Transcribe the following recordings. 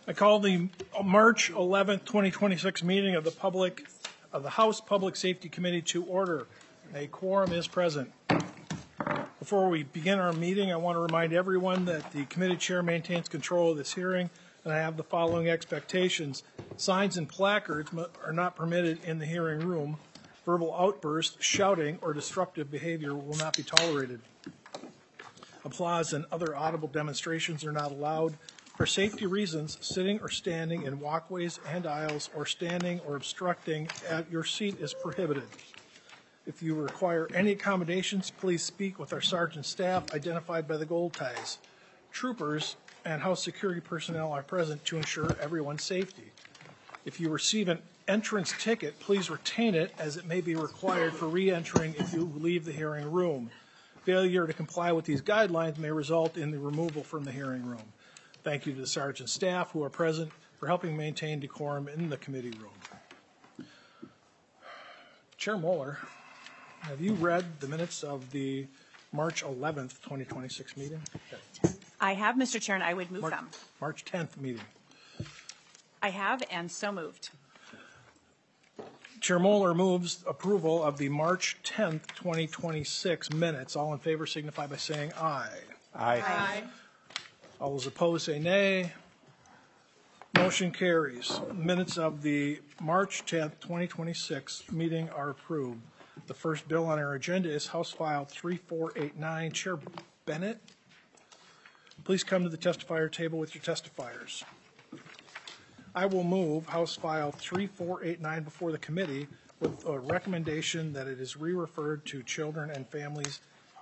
I call the March 11th, 2026 meeting of the House Public Safety Committee to order. A quorum is present. Before we begin our meeting, I want to remind everyone that the committee chair maintains control of this hearing, and I have the following expectations. Signs and placards are not permitted in the hearing room. Verbal outbursts, shouting, or disruptive behavior will not be tolerated. Applause and other audible demonstrations are not allowed. For safety reasons, sitting or standing in walkways and aisles or standing or obstructing at your seat is prohibited. If you require any accommodations, please speak with our sergeant staff identified by the gold ties. Troopers and House security personnel are present to ensure everyone's safety. If you receive an entrance ticket, please retain it as it may be required for re-entering if you leave the hearing room. Failure to comply with these guidelines may result in the removal from the hearing room. Thank you to the sergeant staff who are present for helping maintain decorum in the committee room. Chair Moeller, have you read the minutes of the March 11th, 2026 meeting? I have, Mr. Chair, and I would move them. March 10th meeting. I have, and so moved. Chair Moeller moves approval of the March 10th, 2026 minutes. All in favor signify by saying aye. Aye. Aye. All those opposed say nay. Motion carries. Minutes of the March 10th, 2026 meeting are approved. The first bill on our agenda is House File 3489. Chair Bennett, please come to the testifier table with your testifiers. I will move House File 3489 before the committee with a recommendation that it is re-referred to Children and Families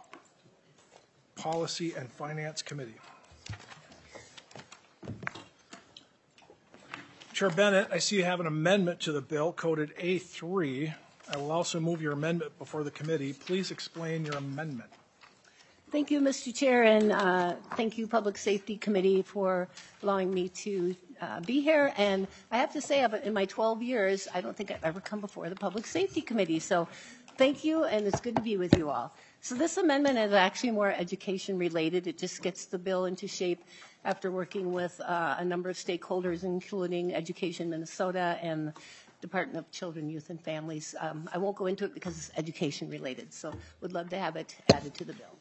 Policy and Finance Committee. Chair Bennett, I see you have an amendment to the bill coded A3. I will also move your amendment before the committee. Please explain your amendment. Thank you, Mr. Chair, and thank you, Public Safety Committee, for allowing me to be here. And I have to say, in my 12 years, I don't think I've ever come before the Public Safety Committee. So thank you, and it's good to be with you all. So this amendment is actually more education related. It just gets the bill into shape after working with a number of stakeholders, including Education Minnesota and Department of Children, Youth, and Families. I won't go into it because it's education related, so would love to have it added to the bill.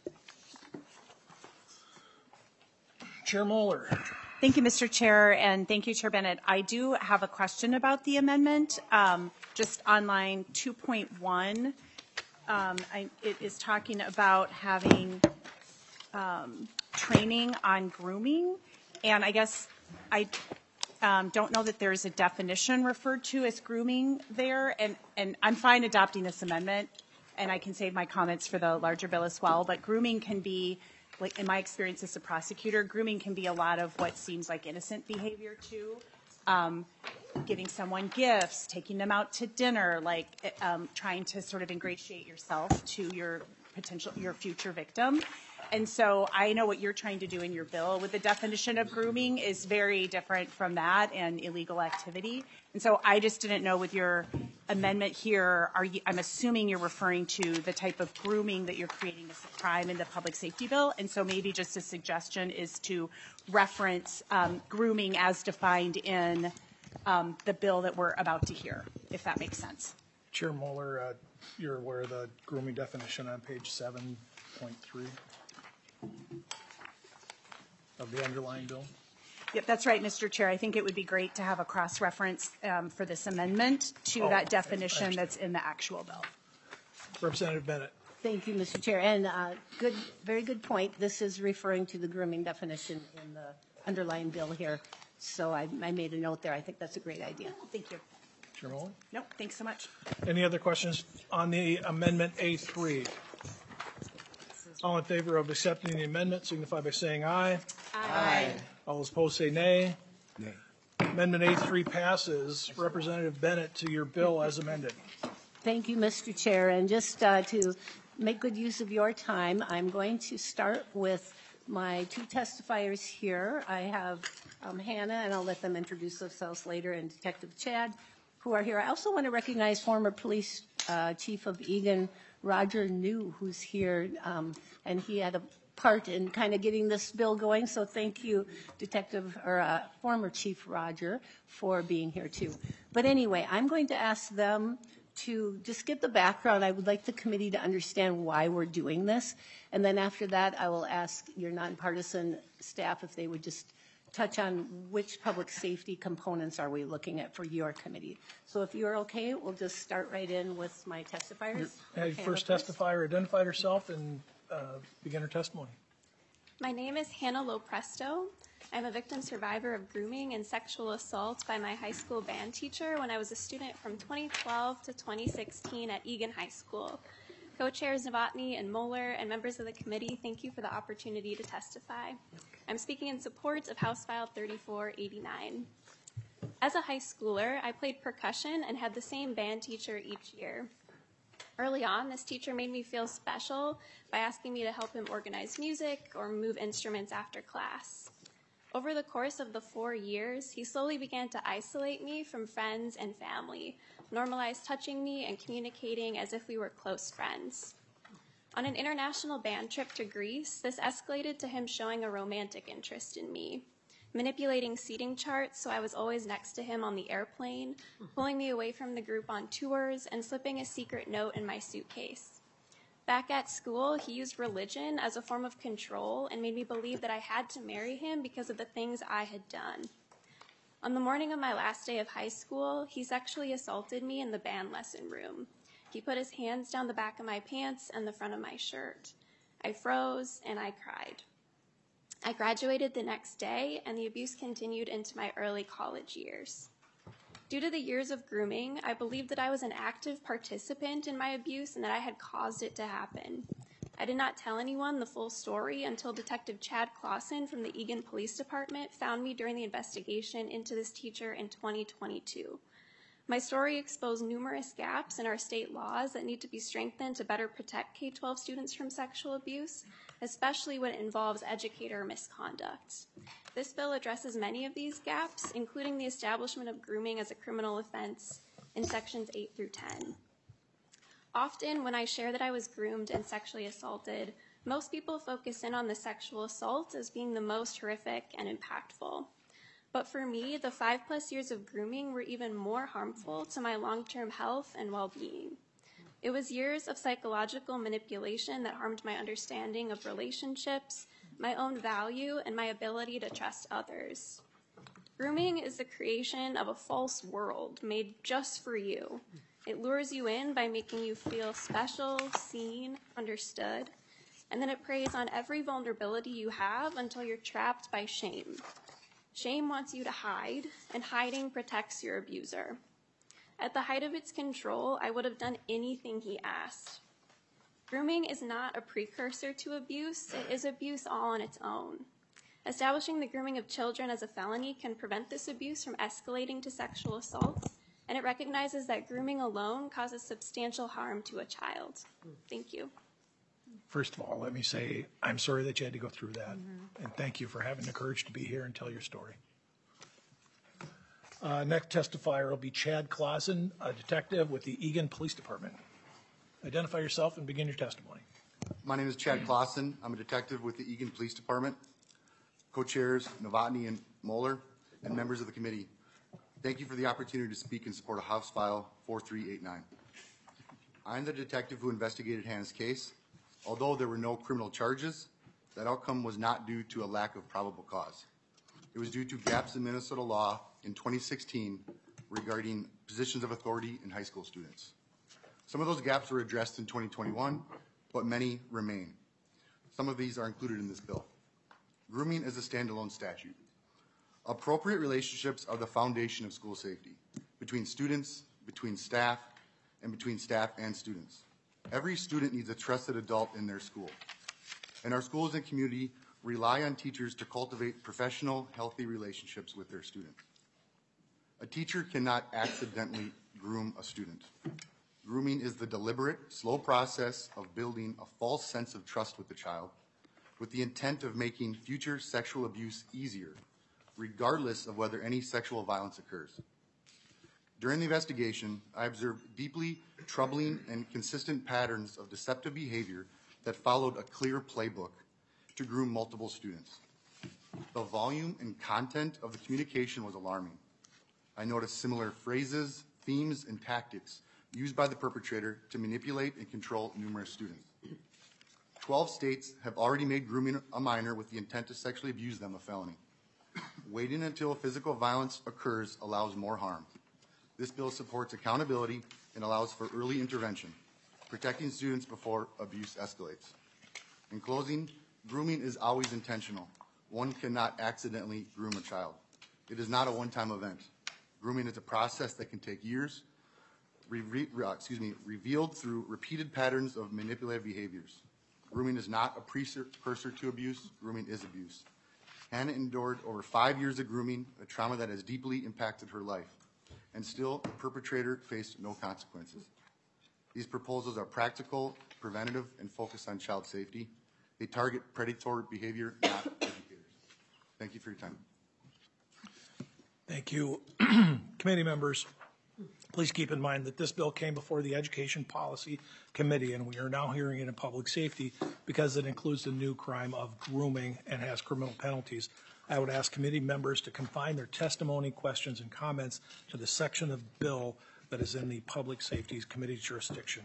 Chair Moeller. Thank you, Mr. Chair, and thank you, Chair Bennett. I do have a question about the amendment. Just on line 2.1, it is talking about having training on grooming, and I guess I don't know that there's a definition referred to as grooming there, and I'm fine adopting this amendment, and I can save my comments for the larger bill as well, but grooming can be, like in my experience as a prosecutor, grooming can be a lot of what seems like innocent behavior too. Giving someone gifts, taking them out to dinner, like trying to sort of ingratiate yourself to your future victim. And so I know what you're trying to do in your bill with the definition of grooming is very different from that and illegal activity. And so I just didn't know with your amendment here, I'm assuming you're referring to the type of grooming that you're creating as a crime in the public safety bill. And so maybe just a suggestion is to reference grooming as defined in the bill that we're about to hear, if that makes sense. Chair Moeller, you're aware of the grooming definition on page 7.3 of the underlying bill? Yep, that's right, Mr. Chair. I think it would be great to have a cross-reference for this amendment to that definition that's in the actual bill. Representative Bennett. Thank you, Mr. Chair. And very good point. This is referring to the grooming definition in the underlying bill here. So I made a note there. I think that's a great idea. Thank you. Chair Moeller? Nope, thanks so much. Any other questions on the amendment A3? All in favor of accepting the amendment signify by saying aye. Aye. All those opposed say nay. Nay. Amendment A3 passes. Representative Bennett, to your bill as amended. Thank you, Mr. Chair. And just to make good use of your time, I'm going to start with my two testifiers here. I have Hannah, and I'll let them introduce themselves later, and Detective Chad, who are here. I also want to recognize former police chief of Eagan, Roger New, who's here, and he had a part in kind of getting this bill going. So thank you, former Chief Roger, for being here too. But anyway, I'm going to ask them to just give the background. I would like the committee to understand why we're doing this. And then after that, I will ask your nonpartisan staff if they would just touch on which public safety components are we looking at for your committee. So if you're okay, we'll just start right in with my testifiers. First testifier identified herself and begin her testimony. My name is Hannah Lopresto. I'm a victim survivor of grooming and sexual assault by my high school band teacher when I was a student from 2012 to 2016 at Egan High School. Co-chairs Novotny and Moeller and members of the committee, thank you for the opportunity to testify. I'm speaking in support of House File 3489. As a high schooler, I played percussion and had the same band teacher each year. Early on, this teacher made me feel special by asking me to help him organize music or move instruments after class. Over the course of the 4 years, he slowly began to isolate me from friends and family, normalize touching me and communicating as if we were close friends. On an international band trip to Greece, this escalated to him showing a romantic interest in me, manipulating seating charts so I was always next to him on the airplane, pulling me away from the group on tours, and slipping a secret note in my suitcase. Back at school, he used religion as a form of control and made me believe that I had to marry him because of the things I had done. On the morning of my last day of high school, he sexually assaulted me in the band lesson room. He put his hands down the back of my pants and the front of my shirt. I froze and I cried. I graduated the next day, and the abuse continued into my early college years. Due to the years of grooming, I believed that I was an active participant in my abuse and that I had caused it to happen. I did not tell anyone the full story until Detective Chad Clausen from the Egan Police Department found me during the investigation into this teacher in 2022. My story exposed numerous gaps in our state laws that need to be strengthened to better protect K-12 students from sexual abuse, especially when it involves educator misconduct. This bill addresses many of these gaps, including the establishment of grooming as a criminal offense in sections 8 through 10. Often, when I share that I was groomed and sexually assaulted, most people focus in on the sexual assault as being the most horrific and impactful. But for me, the 5+ years of grooming were even more harmful to my long-term health and well-being. It was years of psychological manipulation that harmed my understanding of relationships, my own value, and my ability to trust others. Grooming is the creation of a false world made just for you. It lures you in by making you feel special, seen, understood, and then it preys on every vulnerability you have until you're trapped by shame. Shame wants you to hide, and hiding protects your abuser. At the height of its control, I would have done anything he asked. Grooming is not a precursor to abuse, it is abuse all on its own. Establishing the grooming of children as a felony can prevent this abuse from escalating to sexual assault, and it recognizes that grooming alone causes substantial harm to a child. Thank you. First of all, let me say I'm sorry that you had to go through that, and thank you for having the courage to be here and tell your story. Next testifier will be Chad Clausen, a detective with the Egan Police Department. Identify yourself and begin your testimony. My name is Chad Clausen. I'm a detective with the Egan Police Department. Co-chairs Novotny and Moeller, and members of the committee, thank you for the opportunity to speak in support of House File 4389. I'm the detective who investigated Hannah's case. Although there were no criminal charges, that outcome was not due to a lack of probable cause. It was due to gaps in Minnesota law in 2016 regarding positions of authority in high school students. Some of those gaps were addressed in 2021, but many remain. Some of these are included in this bill. Grooming is a standalone statute. Appropriate relationships are the foundation of school safety, between students, between staff, and between staff and students. Every student needs a trusted adult in their school, and our schools and community rely on teachers to cultivate professional, healthy relationships with their students. A teacher cannot accidentally groom a student. Grooming is the deliberate, slow process of building a false sense of trust with the child with the intent of making future sexual abuse easier, regardless of whether any sexual violence occurs. During the investigation, I observed deeply troubling and consistent patterns of deceptive behavior that followed a clear playbook, to groom multiple students. The volume and content of the communication was alarming. I noticed similar phrases, themes, and tactics used by the perpetrator to manipulate and control numerous students. 12 states have already made grooming a minor with the intent to sexually abuse them a felony. Waiting until physical violence occurs allows more harm. This bill supports accountability and allows for early intervention, protecting students before abuse escalates. In closing, grooming is always intentional. One cannot accidentally groom a child. It is not a one-time event. Grooming is a process that can take years, revealed through repeated patterns of manipulative behaviors. Grooming is not a precursor to abuse. Grooming is abuse. Hannah endured over 5 years of grooming, a trauma that has deeply impacted her life, and still the perpetrator faced no consequences. These proposals are practical, preventative, and focused on child safety. They target predatory behavior, not educators. Thank you for your time. Thank you. Committee members, please keep in mind that this bill came before the Education Policy Committee, and we are now hearing it in public safety because it includes the new crime of grooming and has criminal penalties. I would ask committee members to confine their testimony, questions, and comments to the section of the bill that is in the Public Safety Committee jurisdiction.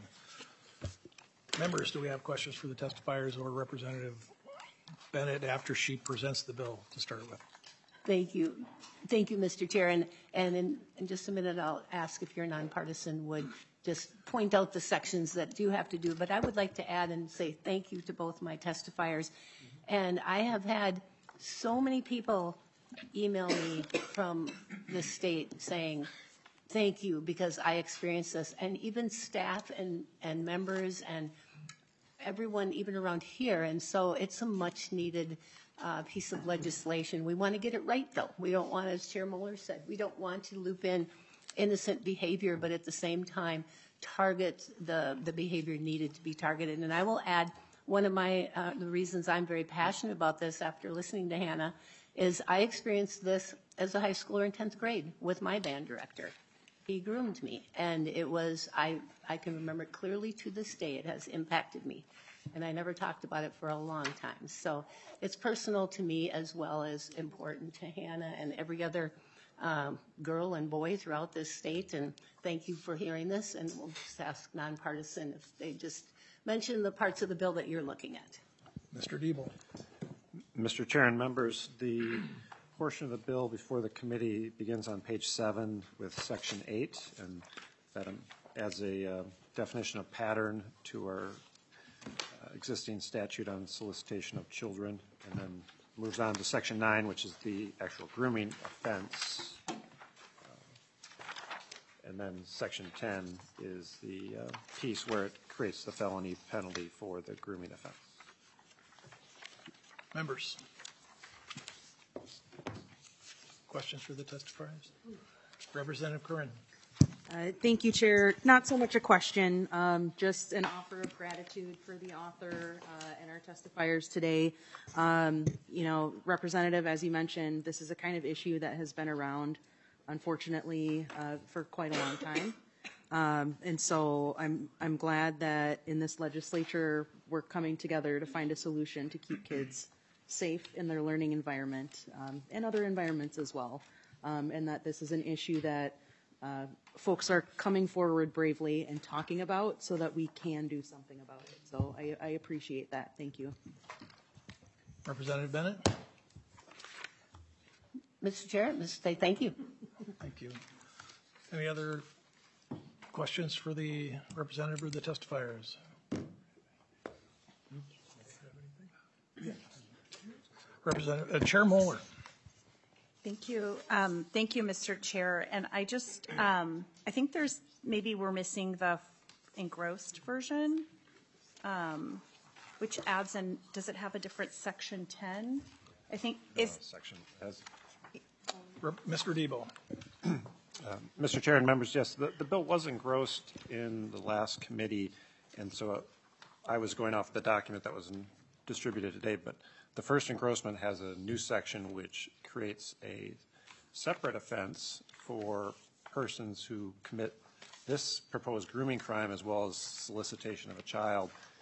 Members, do we have questions for the testifiers or Representative Bennett after she presents the bill to start with? Thank you. Thank you, Mr. Chair. And in just a minute, I'll ask if you're nonpartisan would just point out the sections that do have to do. But I would like to add and say thank you to both my testifiers. And I have had so many people email me from the state saying, thank you, because I experienced this. And even staff and members and everyone even around here. And so it's a much needed piece of legislation. We want to get it right, though. We don't want, as Chair Mueller said, we don't want to loop in innocent behavior, but at the same time target the behavior needed to be targeted. And I will add one of my the reasons I'm very passionate about this after listening to Hannah is I experienced this as a high schooler in 10th grade with my band director. He groomed me, and it was, I can remember it clearly to this day. It has impacted me, and I never talked about it for a long time. So it's personal to me as well as important to Hannah and every other girl and boy throughout this state, and thank you for hearing this, and we'll just ask nonpartisan if they just mention the parts of the bill that you're looking at. Mr. Diebel. Mr. Chair and members, the portion of the bill before the committee begins on page 7 with section 8, and that adds a definition of pattern to our existing statute on solicitation of children, and then moves on to section 9, which is the actual grooming offense. And then section 10 is the piece where it creates the felony penalty for the grooming offense. Members. Questions for the testifiers? Representative Corinne. Thank you, Chair. Not so much a question, just an offer of gratitude for the author and our testifiers today. You know, Representative, as you mentioned, this is a kind of issue that has been around, unfortunately, for quite a long time. And so I'm glad that in this legislature we're coming together to find a solution to keep kids safe in their learning environment and other environments as well, and that this is an issue that folks are coming forward bravely and talking about so that we can do something about it. So I appreciate that. Thank you. Representative Bennett. Mr. Chair, thank you. Thank you. Any other questions for the representative or the testifiers? Representative Chair Mueller. Thank you. Thank you, Mr. Chair. And I just, I think there's, maybe we're missing the engrossed version, which adds in, does it have a different section 10? I think is. Section has. Mr. Diebel. Mr. Chair and members, yes, the bill was engrossed in the last committee, and so I was going off the document that was distributed today, but the first engrossment has a new section which creates a separate offense for persons who commit this proposed grooming crime as well as solicitation of a child,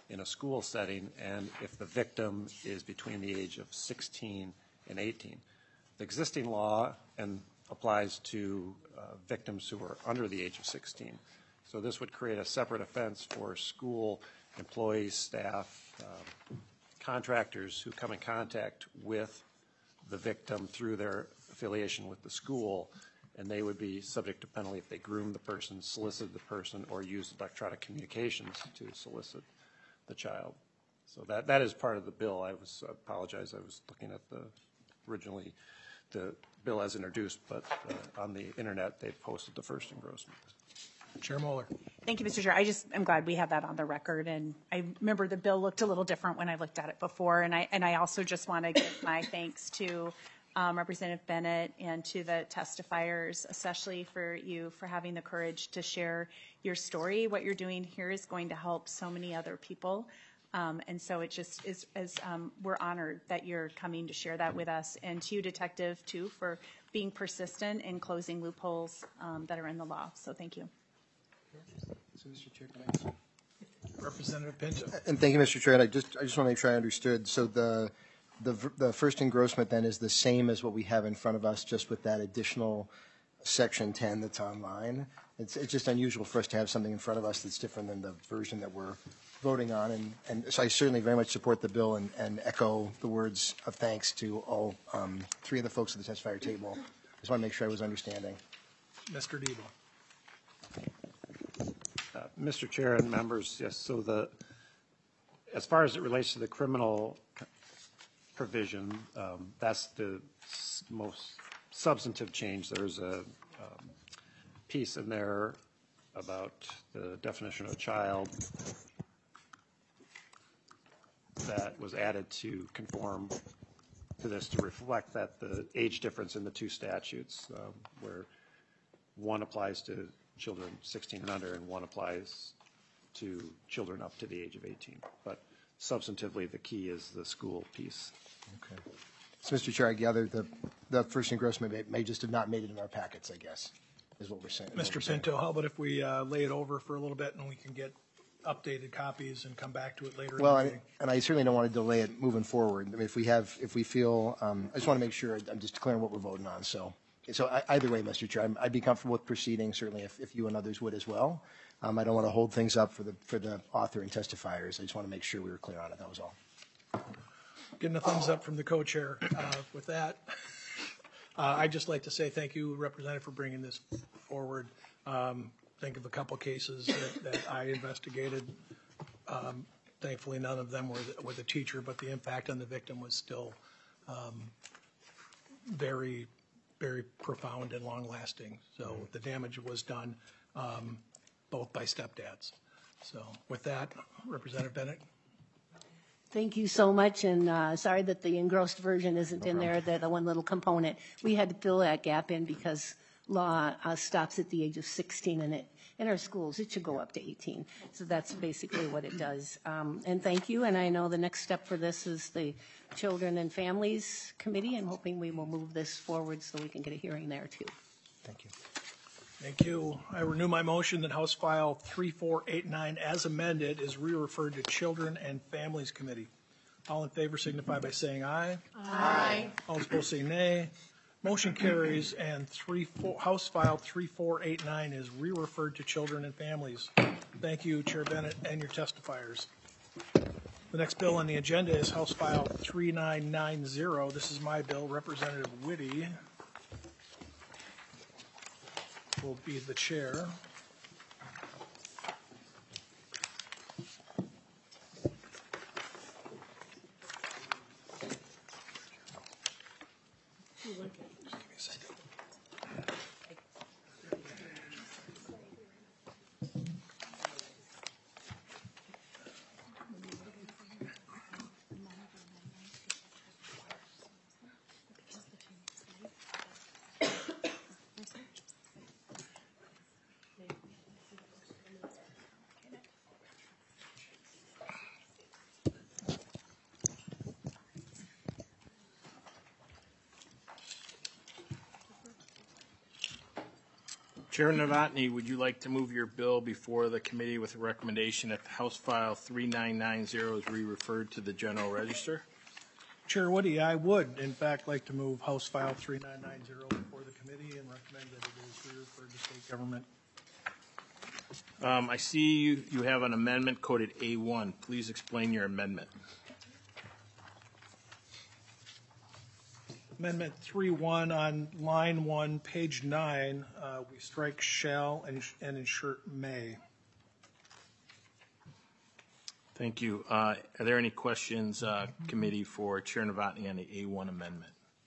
in a school setting, and if the victim is between the age of 16 and 18. The existing law applies to victims who are under the age of 16. So this would create a separate offense for school employees, staff, contractors who come in contact with the victim through their affiliation with the school, and they would be subject to penalty if they groom the person, solicit the person, or use electronic communications to solicit the child. So that is part of the bill. I apologize, I was looking at originally the bill as introduced, but on the internet they posted the first engrossment. Chair Moeller. Thank you, Mr. Chair. I'm glad we have that on the record, and I remember the bill looked a little different when I looked at it before, and I also just want to give my thanks to Representative Bennett and to the testifiers, especially for you for having the courage to share your story. What you're doing here is going to help so many other people, and so it just is, we're honored that you're coming to share that with us, and to you, Detective, too, for being persistent in closing loopholes that are in the law. So thank you. So, Mr. Chair, can I Representative Pinto. And thank you, Mr. Chair. And I just want to make sure I understood. So the first engrossment then is the same as what we have in front of us, just with that additional section 10 that's online. It's just unusual for us to have something in front of us that's different than the version that we're voting on. And so I certainly very much support the bill and echo the words of thanks to all three of the folks at the testifier table. Just want to make sure I was understanding. Mr. Debo. Mr. Chair and members, yes, so as far as it relates to the criminal provision, that's the most substantive change. There's a piece in there about the definition of child that was added to conform to this to reflect that the age difference in the two statutes, where one applies to children 16 and under, and one applies to children up to the age of 18. But substantively, the key is the school piece. Okay. So, Mr. Chair, I gather the first engrossment may just have not made it in our packets, I guess, is what we're saying. Mr. Pinto, how about if we lay it over for a little bit and we can get updated copies and come back to it later in the meeting? And I certainly don't want to delay it moving forward. I mean, if we feel, I just want to make sure I'm just declaring what we're voting on. So either way, Mr. Chair, I'd be comfortable with proceeding, certainly if you and others would as well. I don't want to hold things up for the author and testifiers. I just want to make sure we were clear on it. That was all. Getting a thumbs up from the co-chair. With that, I'd just like to say thank you, Representative, for bringing this forward. Think of a couple cases that I investigated. Thankfully, none of them were with a teacher, but the impact on the victim was still very, very profound and long-lasting. So the damage was done both by stepdads. So with that, Representative Bennett. Thank you so much, and sorry that the engrossed version isn't in there, the one little component. We had to fill that gap in because law stops at the age of 16, and in our schools, it should go up to 18. So that's basically what it does. And thank you, and I know the next step for this is the Children and Families Committee. I'm hoping we will move this forward so we can get a hearing there, too. Thank you. Thank you. I renew my motion that House File 3489 as amended is re-referred to Children and Families Committee. All in favor signify by saying aye. Aye. All opposed say nay. Motion carries, and House File 3489 is re-referred to Children and Families. Thank you, Chair Bennett, and your testifiers. The next bill on the agenda is House File 3990. This is my bill. Representative Whitty will be the chair. Chair Novotny, would you like to move your bill before the committee with a recommendation that the House File 3990 is re-referred to the General Register? Chair Woody, I would, in fact, like to move House File 3990 before the committee and recommend that it is re-referred to state government. I see you have an amendment coded A1. Please explain your amendment. Amendment 3.1 on line 1, page 9, we strike shall and insert may. Thank you. Are there any questions, committee, for Chair Novotny on the A1 amendment?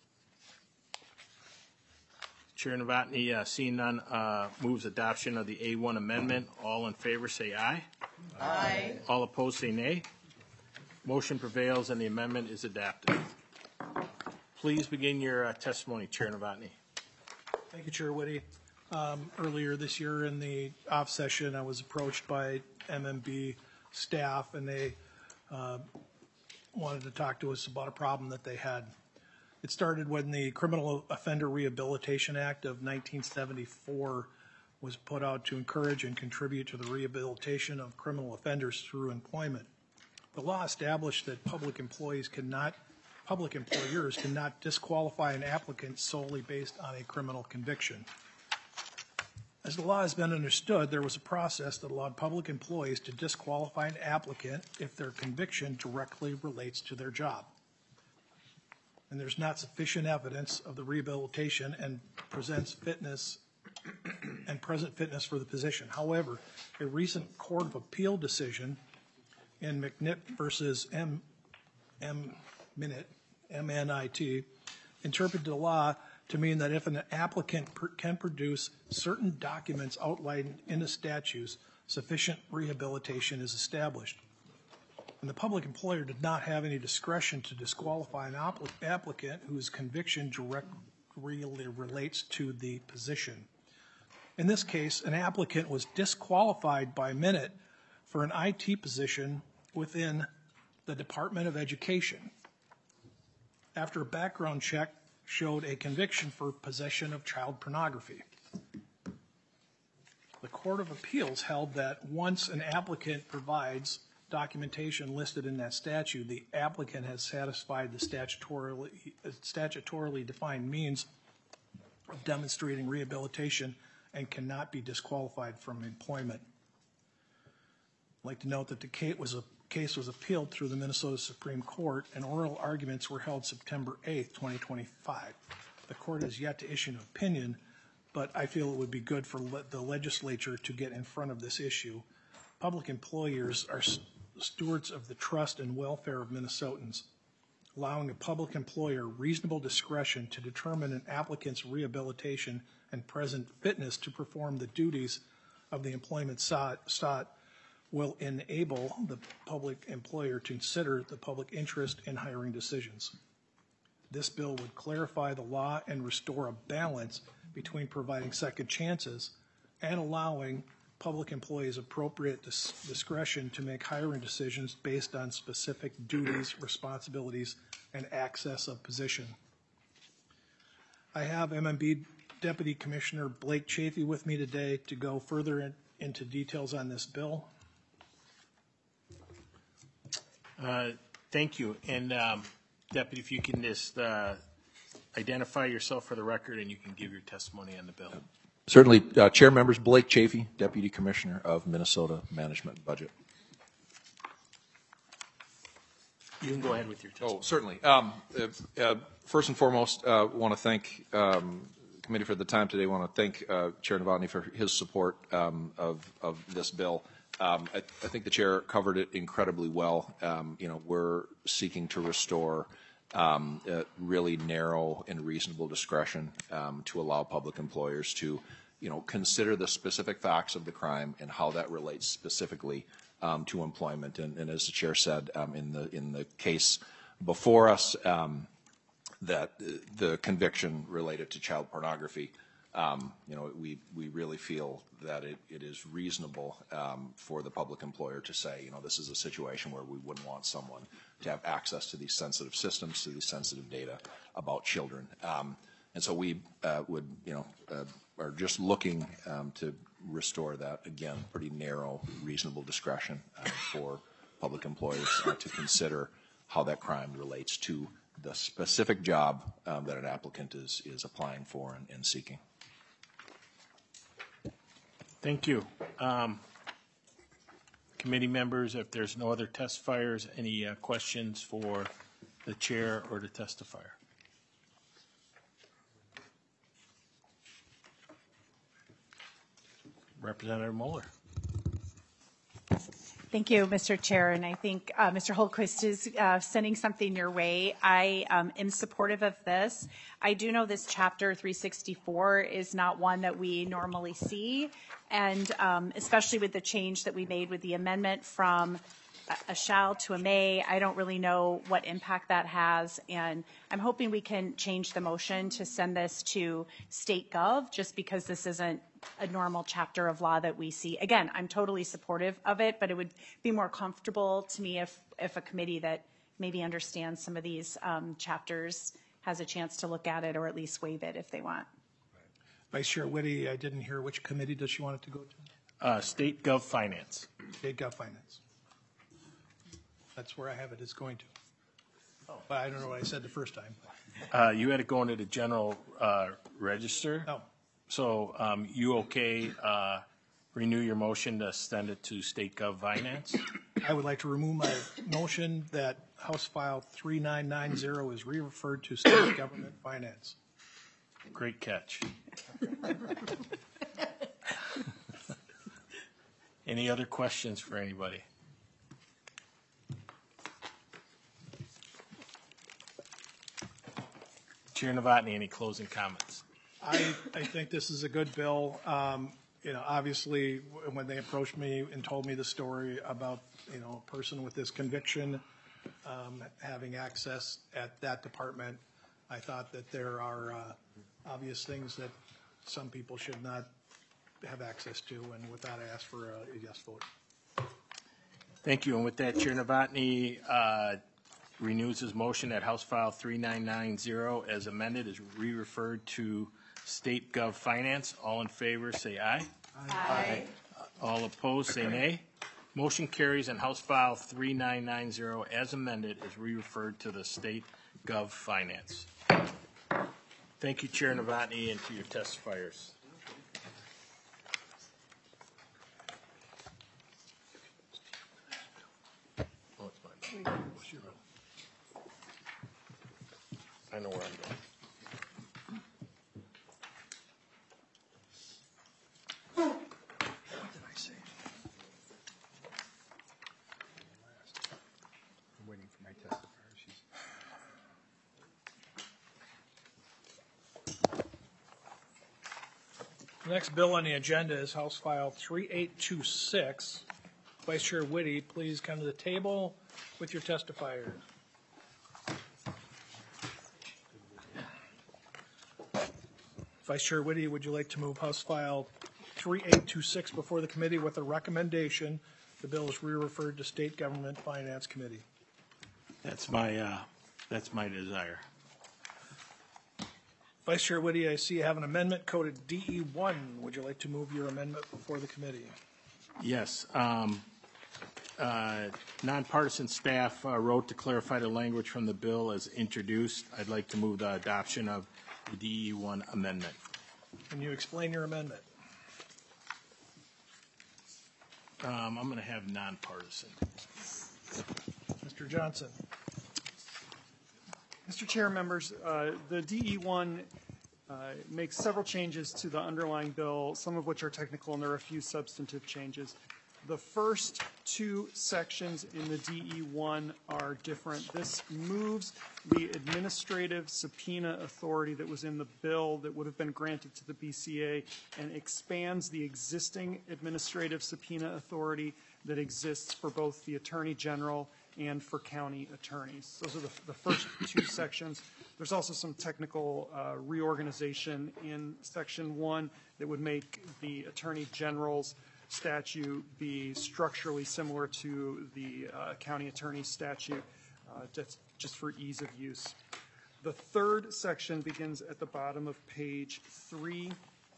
Chair Novotny, seeing none, moves adoption of the A1 amendment. All in favor say aye. Aye. All opposed say nay. Motion prevails and the amendment is adopted. Please begin your testimony, Chair Novotny. Thank you, Chair Woody. Earlier this year in the off session, I was approached by MMB staff, and they wanted to talk to us about a problem that they had. It started when the Criminal Offender Rehabilitation Act of 1974 was put out to encourage and contribute to the rehabilitation of criminal offenders through employment. The law established that public employers cannot disqualify an applicant solely based on a criminal conviction. As the law has been understood, there was a process that allowed public employees to disqualify an applicant if their conviction directly relates to their job, and there's not sufficient evidence of the rehabilitation and present fitness for the position. However, a recent Court of Appeal decision in McNitt versus MNIT interpreted the law to mean that if an applicant can produce certain documents outlined in the statutes, sufficient rehabilitation is established. And the public employer did not have any discretion to disqualify an applicant whose conviction directly relates to the position. In this case, an applicant was disqualified by MNIT for an IT position within the Department of Education after a background check showed a conviction for possession of child pornography. The Court of Appeals held that once an applicant provides documentation listed in that statute, the applicant has satisfied the statutorily defined means of demonstrating rehabilitation and cannot be disqualified from employment. I'd like to note that the case was appealed through the Minnesota Supreme Court, and oral arguments were held September 8th, 2025. The court has yet to issue an opinion, but I feel it would be good for the legislature to get in front of this issue. Public employers are stewards of the trust and welfare of Minnesotans. Allowing a public employer reasonable discretion to determine an applicant's rehabilitation and present fitness to perform the duties of the employment sought will enable the public employer to consider the public interest in hiring decisions. This bill would clarify the law and restore a balance between providing second chances and allowing public employees appropriate discretion to make hiring decisions based on specific duties, responsibilities, and access of position. I have MMB Deputy Commissioner Blake Chafee with me today to go further into details on this bill. Thank you. And Deputy, if you can just identify yourself for the record and you can give your testimony on the bill. Certainly. Chair members, Blake Chafee, Deputy Commissioner of Minnesota Management and Budget. You can go ahead with your testimony. Oh, certainly. First and foremost, want to thank the committee for the time today. Want to thank Chair Novotny for his support of this bill. I think the chair covered it incredibly well. We're seeking to restore really narrow and reasonable discretion to allow public employers to, consider the specific facts of the crime and how that relates specifically to employment. And as the chair said, in the case before us, that the conviction related to child pornography. We really feel that it is reasonable for the public employer to say, this is a situation where we wouldn't want someone to have access to these sensitive systems, to these sensitive data about children. And so we would, are just looking to restore that, again, pretty narrow, reasonable discretion for public employees to consider how that crime relates to the specific job that an applicant is applying for and seeking. Thank you. Committee members, if there's no other testifiers, any questions for the chair or the testifier? Representative Moeller. Thank you, Mr. Chair, and I think Mr. Holquist is sending something your way. I am supportive of this. I do know this Chapter 364 is not one that we normally see, and especially with the change that we made with the amendment from a shall to a may, I don't really know what impact that has, and I'm hoping we can change the motion to send this to State Gov, just because this isn't a normal chapter of law that we see. Again, I'm totally supportive of it, but it would be more comfortable to me if a committee that maybe understands some of these chapters has a chance to look at it or at least waive it if they want. Vice Chair Whitty, I didn't hear which committee does she want it to go to? State Gov Finance. State Gov Finance. That's where I have it is going to. But I don't know what I said the first time. You had it going to the general register? No. So you okay renew your motion to send it to State Gov Finance? I would like to remove my motion that House File 3990 is re-referred to State Government Finance. Great catch. Any other questions for anybody? Chair Novotny, any closing comments? I think this is a good bill. Obviously, when they approached me and told me the story about, a person with this conviction having access at that department, I thought that there are obvious things that some people should not have access to, and with that, I ask for a yes vote. Thank you. And with that, Chair Novotny renews his motion that House File 3990 as amended is re-referred to State Gov Finance. All in favor, say aye. Aye. All opposed, say nay. Motion carries, and House File 3990 as amended is re-referred to the State Gov Finance. Thank you, Chair Novotny, and to your testifiers. Oh, it's mine. I know where I'm going. What did I say? I'm waiting for my testifier. The next bill on the agenda is House File 3826. Vice Chair Whitty, please come to the table with your testifiers. Vice Chair Whitty, would you like to move House File 3826 before the committee with a recommendation the bill is re-referred to State Government Finance Committee? That's my desire. Vice Chair Whitty, I see you have an amendment coded DE1. Would you like to move your amendment before the committee? Yes. Nonpartisan staff wrote to clarify the language from the bill as introduced. I'd like to move the adoption of the DE1 amendment. Can you explain your amendment? I'm going to have nonpartisan. Mr. Johnson. Mr. Chair, members, the DE1 makes several changes to the underlying bill, some of which are technical, and there are a few substantive changes. The first two sections in the DE1 are different. This moves the administrative subpoena authority that was in the bill that would have been granted to the BCA and expands the existing administrative subpoena authority that exists for both the Attorney General and for county attorneys. Those are the first two sections. There's also some technical reorganization in Section 1 that would make the Attorney General's statute be structurally similar to the county attorney statute, just for ease of use. The third section begins at the bottom of page 3.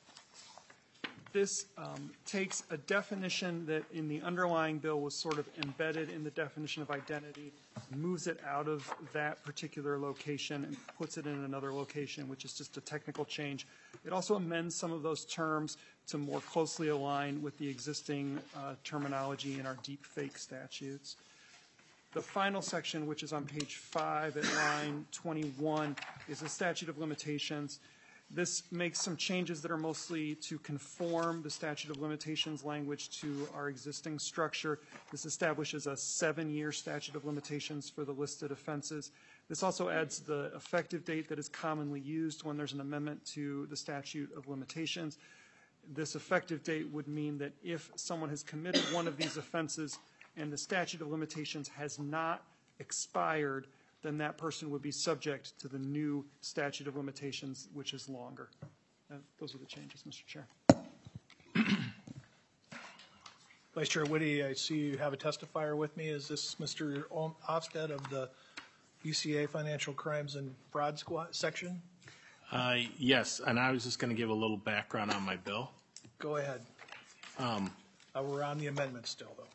This takes a definition that in the underlying bill was sort of embedded in the definition of identity, moves it out of that particular location and puts it in another location, which is just a technical change. It also amends some of those terms to more closely align with the existing terminology in our deep fake statutes. The final section, which is on page 5 at line 21, is the statute of limitations. This makes some changes that are mostly to conform the statute of limitations language to our existing structure. This establishes a 7-year statute of limitations for the listed offenses. This also adds the effective date that is commonly used when there's an amendment to the statute of limitations. This effective date would mean that if someone has committed one of these offenses and the statute of limitations has not expired, then that person would be subject to the new statute of limitations, which is longer. Those are the changes, Mr. Chair. Vice Chair Whitty, I see you have a testifier with me. Is this Mr. Ofsted of the BCA Financial Crimes and Fraud Squad section? Yes, and I was just going to give a little background on my bill. Go ahead. We're on the amendment still, though.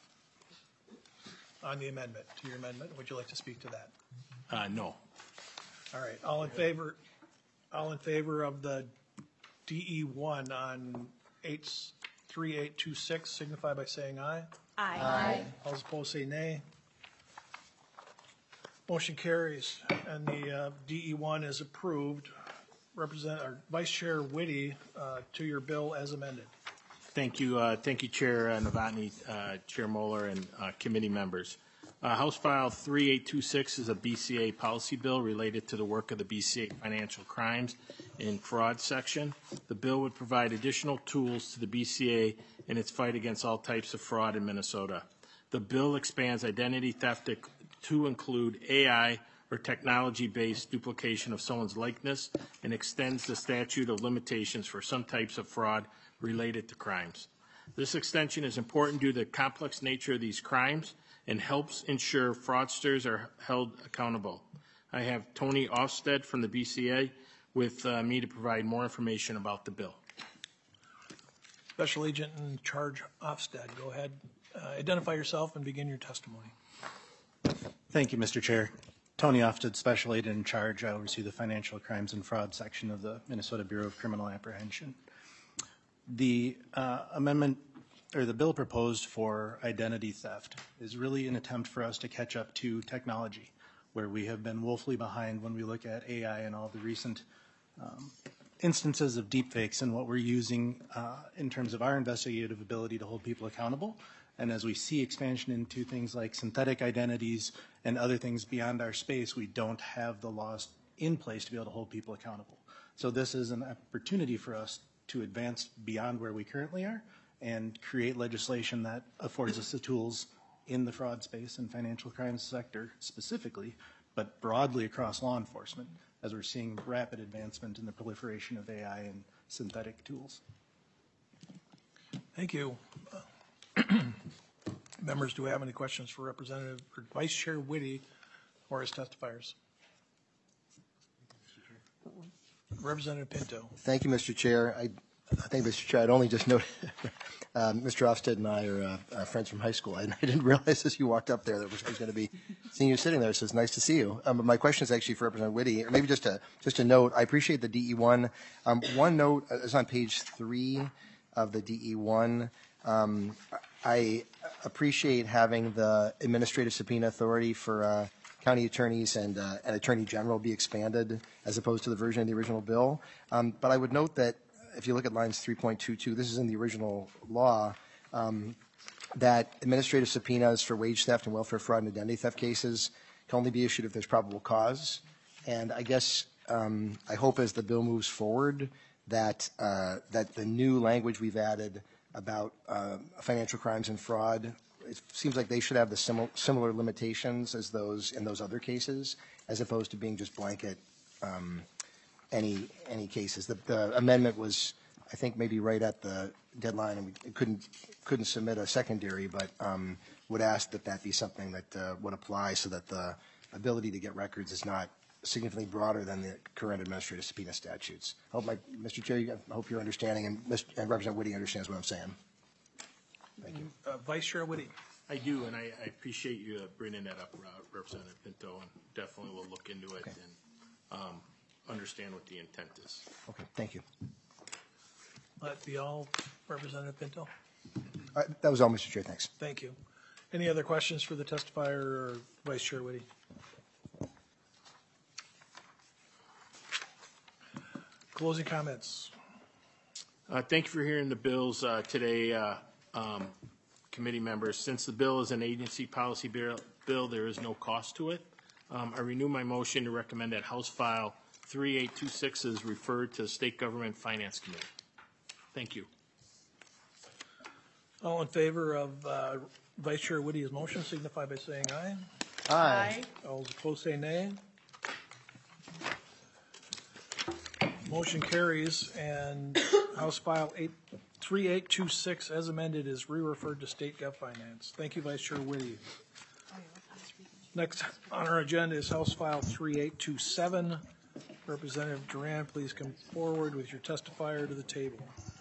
On the amendment, to your amendment, would you like to speak to that? No. All right, all in favor of the DE1 on 3826 signify by saying aye. Aye. All opposed say nay. Motion carries, and the DE1 is approved. Vice Chair Whitty, to your bill as amended. Thank you, Chair Novotny, Chair Moeller, and committee members. House File 3826 is a BCA policy bill related to the work of the BCA Financial Crimes and Fraud section. The bill would provide additional tools to the BCA in its fight against all types of fraud in Minnesota. The bill expands identity theft to include AI or technology-based duplication of someone's likeness and extends the statute of limitations for some types of fraud related to crimes. This extension is important due to the complex nature of these crimes and helps ensure fraudsters are held accountable. I have Tony Ofsted from the BCA with me to provide more information about the bill. Special Agent in Charge Ofsted, go ahead. Identify yourself and begin your testimony. Thank you, Mr. Chair. Tony Ofsted, Special Agent in Charge. I oversee the Financial Crimes and Fraud section of the Minnesota Bureau of Criminal Apprehension. The amendment or the bill proposed for identity theft is really an attempt for us to catch up to technology, where we have been woefully behind when we look at AI and all the recent instances of deepfakes and what we're using in terms of our investigative ability to hold people accountable. And as we see expansion into things like synthetic identities and other things beyond our space, we don't have the laws in place to be able to hold people accountable. So this is an opportunity for us to advance beyond where we currently are and create legislation that affords us the tools in the fraud space and financial crimes sector specifically, but broadly across law enforcement, as we're seeing rapid advancement in the proliferation of AI and synthetic tools. Thank you. Members, do we have any questions for Representative or Vice Chair Whitty or his testifiers? Representative Pinto. Thank you, Mr. Chair. I think, Mr. Chair, I'd only just note Mr. Ofsted and I are friends from high school. I didn't realize as you walked up there that I was going to be seeing you sitting there, so it's nice to see you. But my question is actually for Representative Whitty, or maybe just a note. I appreciate the DE1. One note is on page 3 of the DE1. I appreciate having the administrative subpoena authority for county attorneys and attorney general be expanded as opposed to the version of the original bill. But I would note that if you look at lines 3.22, this is in the original law, that administrative subpoenas for wage theft and welfare fraud and identity theft cases can only be issued if there's probable cause. And I guess I hope as the bill moves forward that the new language we've added about financial crimes and fraud, it seems like they should have the similar limitations as those in those other cases, as opposed to being just blanket any cases. The amendment was, I think, maybe right at the deadline, and we couldn't submit a secondary, but would ask that be something that would apply so that the ability to get records is not significantly broader than the current administrative subpoena statutes. Mr. Chair, I hope you're understanding, and Representative Whitty understands what I'm saying. Thank you. Vice Chair Whitty. I do, and I appreciate you bringing that up, Representative Pinto, and definitely will look into it and understand what the intent is. Okay, thank you. That be all, Representative Pinto? That was all, Mr. Chair, thanks. Thank you. Any other questions for the testifier or Vice Chair Whitty? Closing comments. Thank you for hearing the bills today, committee members. Since the bill is an agency policy bill, there is no cost to it. I renew my motion to recommend that House File 3826 is referred to the State Government Finance Committee. Thank you. All in favor of Vice Chair Whitty's motion signify by saying aye. Aye. All those opposed say nay. Motion carries, and House File 3826 as amended is re-referred to State Gov Finance. Thank you, Vice Chair Whitty. Next on our agenda is House File 3827. Representative Duran, please come forward with your testifier to the table.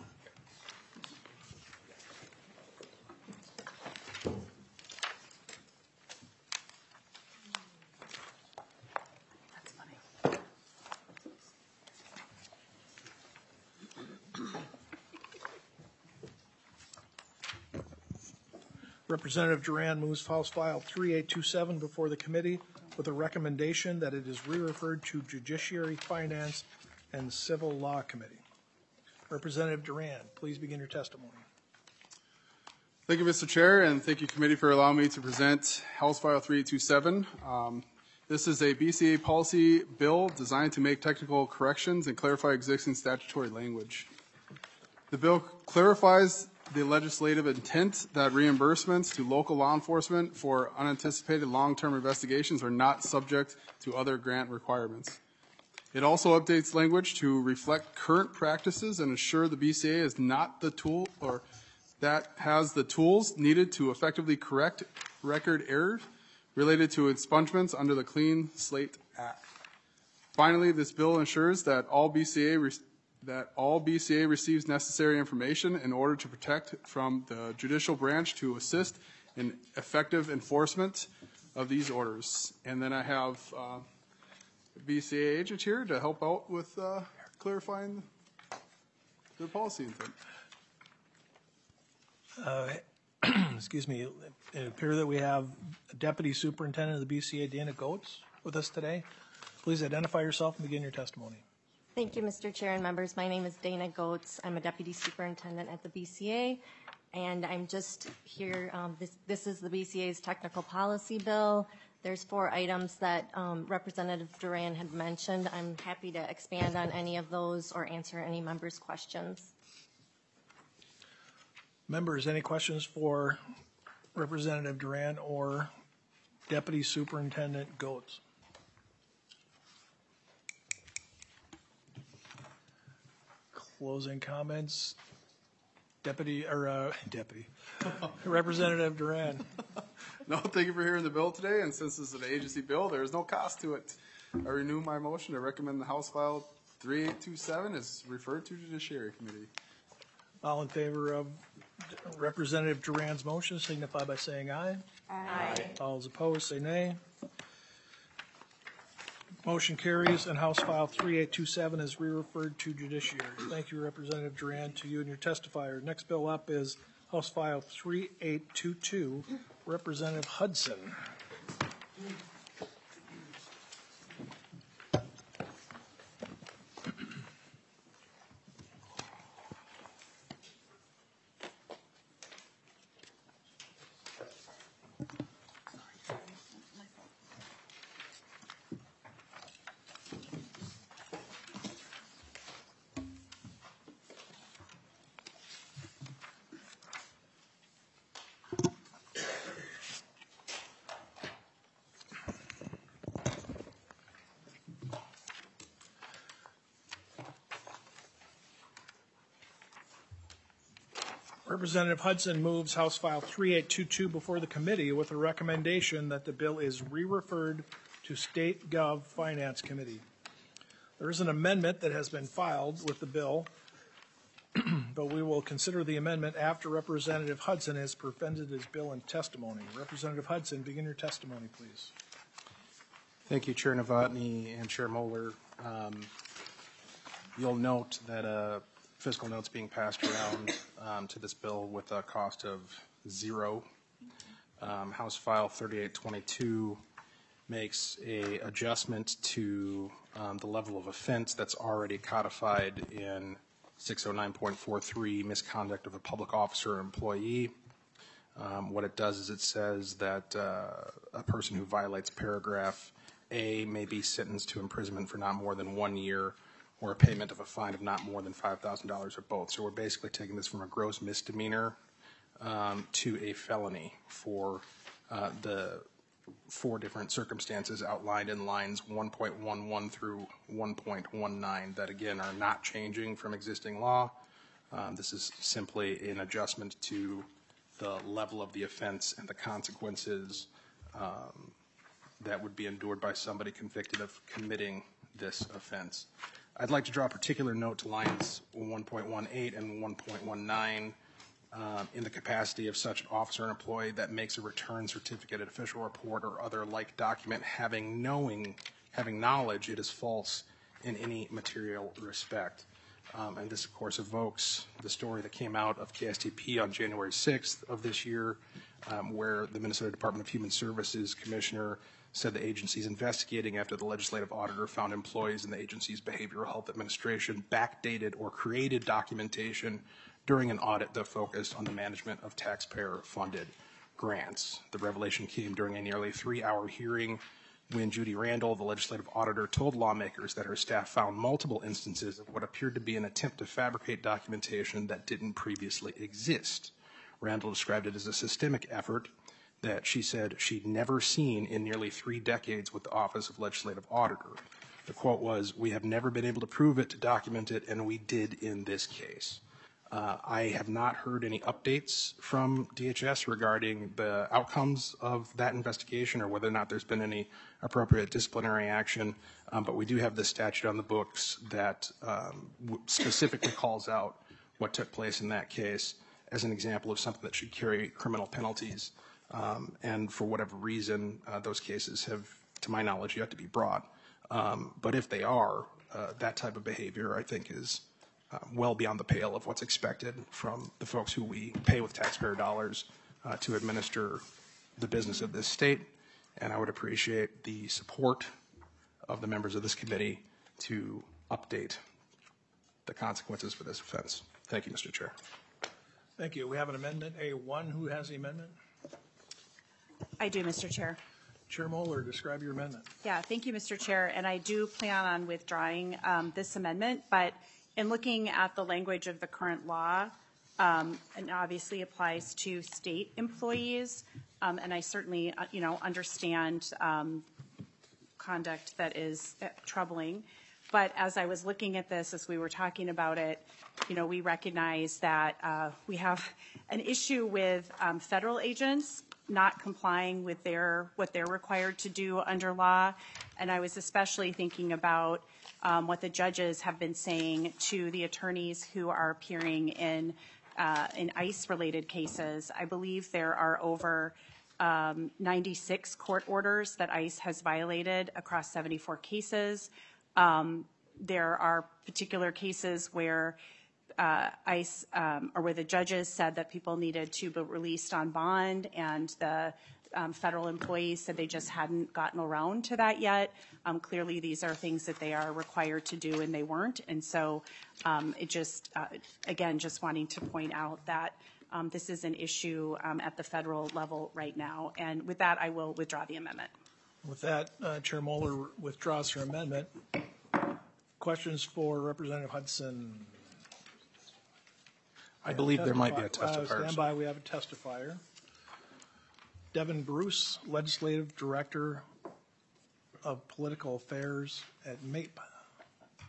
Representative Duran moves House File 3827 before the committee with a recommendation that it is re-referred to Judiciary, Finance, and Civil Law Committee. Representative Duran, please begin your testimony. Thank you, Mr. Chair, and thank you, committee, for allowing me to present House File 3827. This is a BCA policy bill designed to make technical corrections and clarify existing statutory language. The bill clarifies the legislative intent that reimbursements to local law enforcement for unanticipated long-term investigations are not subject to other grant requirements. It also updates language to reflect current practices and ensure the BCA is not the tool or that has the tools needed to effectively correct record errors related to expungements under the Clean Slate Act. Finally, this bill ensures that all BCA receives necessary information in order to protect from the judicial branch to assist in effective enforcement of these orders. And then I have BCA agent here to help out with clarifying the policy intent. Excuse me, it appears that we have Deputy Superintendent of the BCA, Dana Goetz, with us today. Please identify yourself and begin your testimony. Thank you, Mr. Chair and members. My name is Dana Goetz. I'm a Deputy Superintendent at the BCA, and I'm just here. This is the BCA's technical policy bill. There's 4 items that Representative Duran had mentioned. I'm happy to expand on any of those or answer any members' questions. Members, any questions for Representative Duran or Deputy Superintendent Goetz? Closing comments. Representative Duran. No, thank you for hearing the bill today, and since this is an agency bill, there is no cost to it. I renew my motion to recommend the House File 3827 is referred to Judiciary Committee. All in favor of Representative Duran's motion signify by saying aye. Aye. All those opposed say nay. Motion carries, and House File 3827 is re-referred to Judiciary. Thank you, Representative Duran, to you and your testifier. Next bill up is House File 3822, Representative Hudson. Representative Hudson moves House File 3822 before the committee with a recommendation that the bill is re-referred to State Gov Finance Committee. There is an amendment that has been filed with the bill, but we will consider the amendment after Representative Hudson has presented his bill in testimony. Representative Hudson, begin your testimony, please. Thank you, Chair Novotny and Chair Moeller. You'll note that fiscal note's being passed around to this bill with a cost of 0. House File 3822 makes a adjustment to the level of offense that's already codified in 609.43, misconduct of a public officer or employee. What it does is it says that a person who violates paragraph A may be sentenced to imprisonment for not more than 1 year or a payment of a fine of not more than $5,000 or both. So we're basically taking this from a gross misdemeanor to a felony for the 4 different circumstances outlined in lines 1.11 through 1.19 that, again, are not changing from existing law. This is simply an adjustment to the level of the offense and the consequences that would be endured by somebody convicted of committing this offense. I'd like to draw a particular note to lines 1.18 and 1.19 in the capacity of such an officer or employee that makes a return certificate, an official report, or other like document having knowledge it is false in any material respect. And this, of course, evokes the story that came out of KSTP on January 6th of this year, where the Minnesota Department of Human Services Commissioner said the agency is investigating after the legislative auditor found employees in the agency's behavioral health administration backdated or created documentation during an audit that focused on the management of taxpayer-funded grants. The revelation came during a nearly 3-hour hearing when Judy Randall, the legislative auditor, told lawmakers that her staff found multiple instances of what appeared to be an attempt to fabricate documentation that didn't previously exist. Randall described it as a systemic effort that she said she'd never seen in nearly 3 decades with the Office of Legislative Auditor. The quote was, "We have never been able to prove it, to document it, and we did in this case." I have not heard any updates from DHS regarding the outcomes of that investigation or whether or not there's been any appropriate disciplinary action, but we do have this statute on the books that specifically calls out what took place in that case as an example of something that should carry criminal penalties. And for whatever reason, those cases have, to my knowledge, yet to be brought. But if they are, that type of behavior, I think, is well beyond the pale of what's expected from the folks who we pay with taxpayer dollars to administer the business of this state. And I would appreciate the support of the members of this committee to update the consequences for this offense. Thank you, Mr. Chair. Thank you. We have an amendment A1. Who has the amendment? I do, Mr. Chair. Chair Moeller, describe your amendment. Yeah, thank you, Mr. Chair. And I do plan on withdrawing this amendment, but in looking at the language of the current law, and obviously applies to state employees, and I certainly, understand conduct that is troubling. But as I was looking at this, as we were talking about it, we recognize that we have an issue with federal agents not complying with what they're required to do under law. And I was especially thinking about what the judges have been saying to the attorneys who are appearing in ICE-related cases. I believe there are over 96 court orders that ICE has violated across 74 cases. There are particular cases where ICE or where the judges said that people needed to be released on bond, and the federal employees said they just hadn't gotten around to that yet. Clearly, these are things that they are required to do, and they weren't. And so it just, again, just wanting to point out that this is an issue at the federal level right now. And with that, I will withdraw the amendment. With that, Chair Moeller withdraws her amendment. Questions for Representative Hudson? I believe there might be a testifier. Stand by. We have a testifier. Devin Bruce, Legislative Director of Political Affairs at MAPE.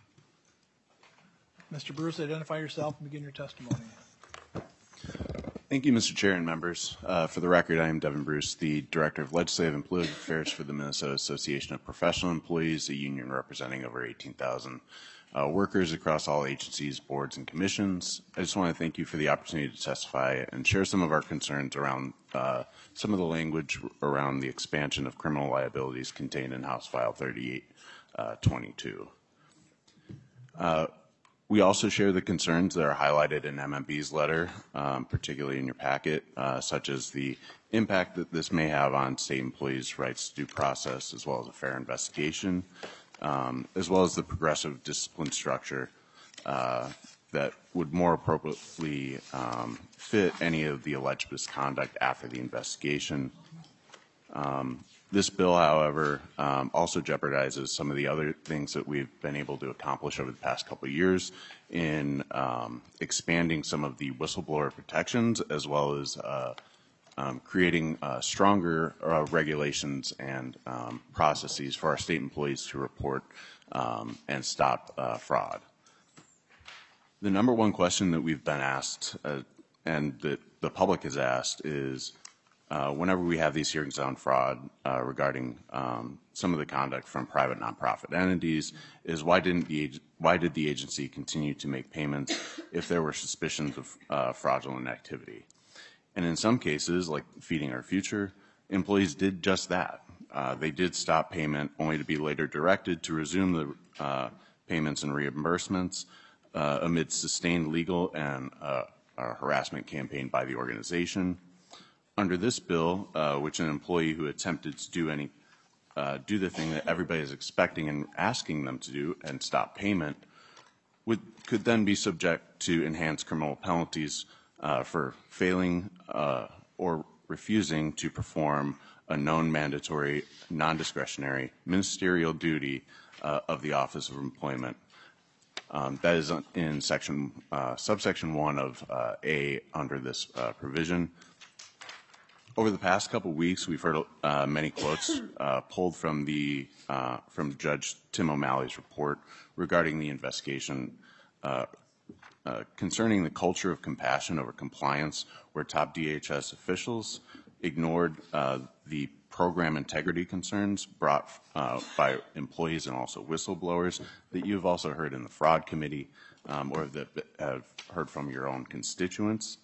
Mr. Bruce, identify yourself and begin your testimony. Thank Thank you, Mr. Chair and members. For the record, I am Devin Bruce, the Director of Legislative and Political Affairs for the Minnesota Association of Professional Employees, a union representing over 18,000 workers across all agencies, boards, and commissions. I just want to thank you for the opportunity to testify and share some of our concerns around some of the language around the expansion of criminal liabilities contained in House File 3822. We also share the concerns that are highlighted in MMB's letter, particularly in your packet, such as the impact that this may have on state employees' rights to due process, as well as a fair investigation, as well as the progressive discipline structure that would more appropriately fit any of the alleged misconduct after the investigation. This bill, however, also jeopardizes some of the other things that we've been able to accomplish over the past couple of years in expanding some of the whistleblower protections, as well as creating stronger regulations and processes for our state employees to report and stop fraud. The number one question that we've been asked and that the public has asked is, whenever we have these hearings on fraud regarding some of the conduct from private nonprofit entities, is why did the agency continue to make payments if there were suspicions of fraudulent activity? And in some cases, like Feeding Our Future, employees did just that. They did stop payment only to be later directed to resume the payments and reimbursements amid sustained legal and harassment campaign by the organization. Under this bill, which an employee who attempted to do the thing that everybody is expecting and asking them to do and stop payment could then be subject to enhanced criminal penalties for failing or refusing to perform a known mandatory, non-discretionary ministerial duty of the Office of Employment. That is in subsection 1 of A under this provision. Over the past couple of weeks, we've heard many quotes pulled from Judge Tim O'Malley's report regarding the investigation concerning the culture of compassion over compliance, where top DHS officials ignored the program integrity concerns brought by employees and also whistleblowers that you've also heard in the fraud committee or that have heard from your own constituents.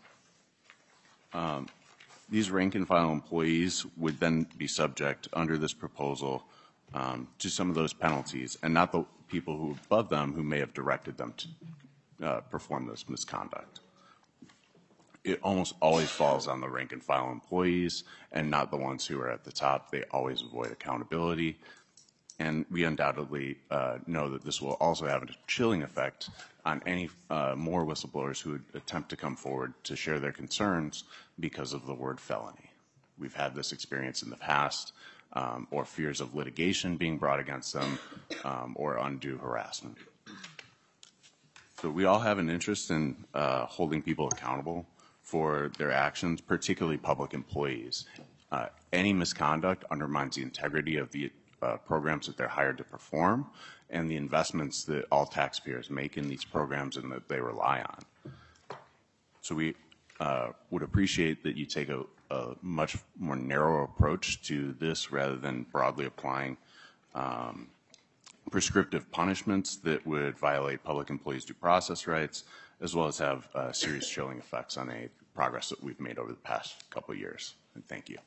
These rank and file employees would then be subject under this proposal to some of those penalties, and not the people who above them who may have directed them to perform this misconduct. It almost always falls on the rank and file employees and not the ones who are at the top. They always avoid accountability. And we undoubtedly know that this will also have a chilling effect on any more whistleblowers who would attempt to come forward to share their concerns because of the word felony. We've had this experience in the past, or fears of litigation being brought against them, or undue harassment. So we all have an interest in holding people accountable for their actions, particularly public employees. Any misconduct undermines the integrity of the programs that they're hired to perform and the investments that all taxpayers make in these programs and that they rely on. So we would appreciate that you take a much more narrow approach to this rather than broadly applying prescriptive punishments that would violate public employees' due process rights, as well as have serious chilling effects on any progress that we've made over the past couple of years. And thank you.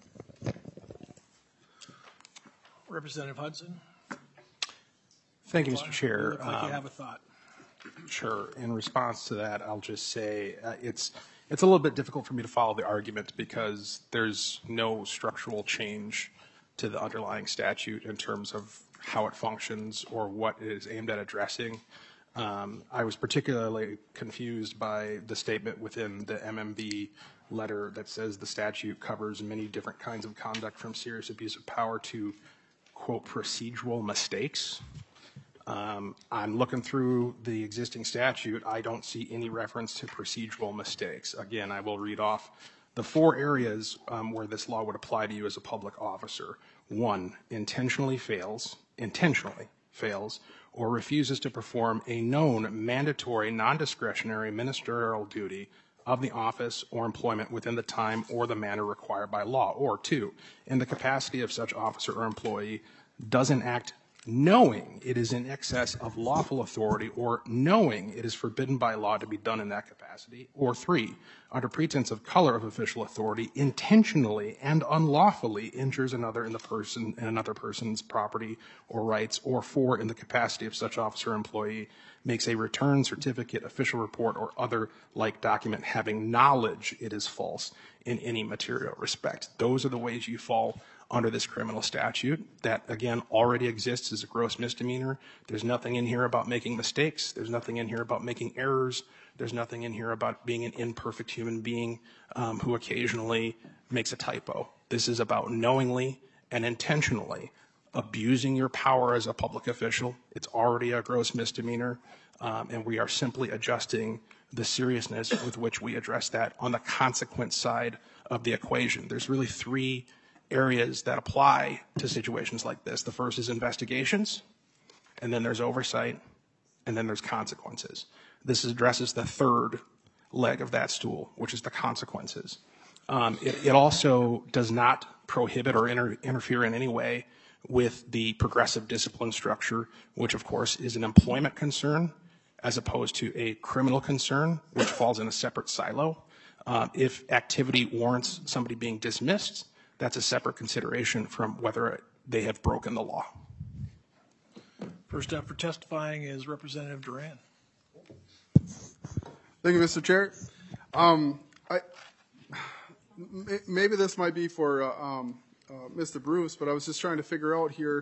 Representative Hudson. Thank you, Mr. Chair. You look like you have a thought. Sure. In response to that, I'll just say it's a little bit difficult for me to follow the argument because there's no structural change to the underlying statute in terms of how it functions or what it is aimed at addressing. I was particularly confused by the statement within the MMB letter that says the statute covers many different kinds of conduct from serious abuse of power to, quote, procedural mistakes. I'm looking through the existing statute. I don't see any reference to procedural mistakes. Again, I will read off the 4 areas where this law would apply to you as a public officer. 1, intentionally fails, or refuses to perform a known mandatory non-discretionary ministerial duty of the office or employment within the time or the manner required by law. Or 2, in the capacity of such officer or employee doesn't act knowing it is in excess of lawful authority or knowing it is forbidden by law to be done in that capacity. Or 3, under pretense of color of official authority, intentionally and unlawfully injures another person's property or rights. Or 4, in the capacity of such officer or employee makes a return, certificate, official report, or other like document having knowledge it is false in any material respect. Those are the ways you fall under this criminal statute that, again, already exists as a gross misdemeanor. There's nothing in here about making mistakes. There's nothing in here about making errors. There's nothing in here about being an imperfect human being who occasionally makes a typo. This is about knowingly and intentionally abusing your power as a public official. It's already a gross misdemeanor, and we are simply adjusting the seriousness with which we address that on the consequence side of the equation. There's really 3 areas that apply to situations like this. The first is investigations, and then there's oversight, and then there's consequences. This addresses the 3rd leg of that stool, which is the consequences. It also does not prohibit or interfere in any way with the progressive discipline structure, which of course is an employment concern as opposed to a criminal concern, which falls in a separate silo. If activity warrants somebody being dismissed, that's a separate consideration from whether they have broken the law. First up for testifying is Representative Duran. Thank you, Mr. Chair. Maybe this might be for Mr. Bruce, but I was just trying to figure out here.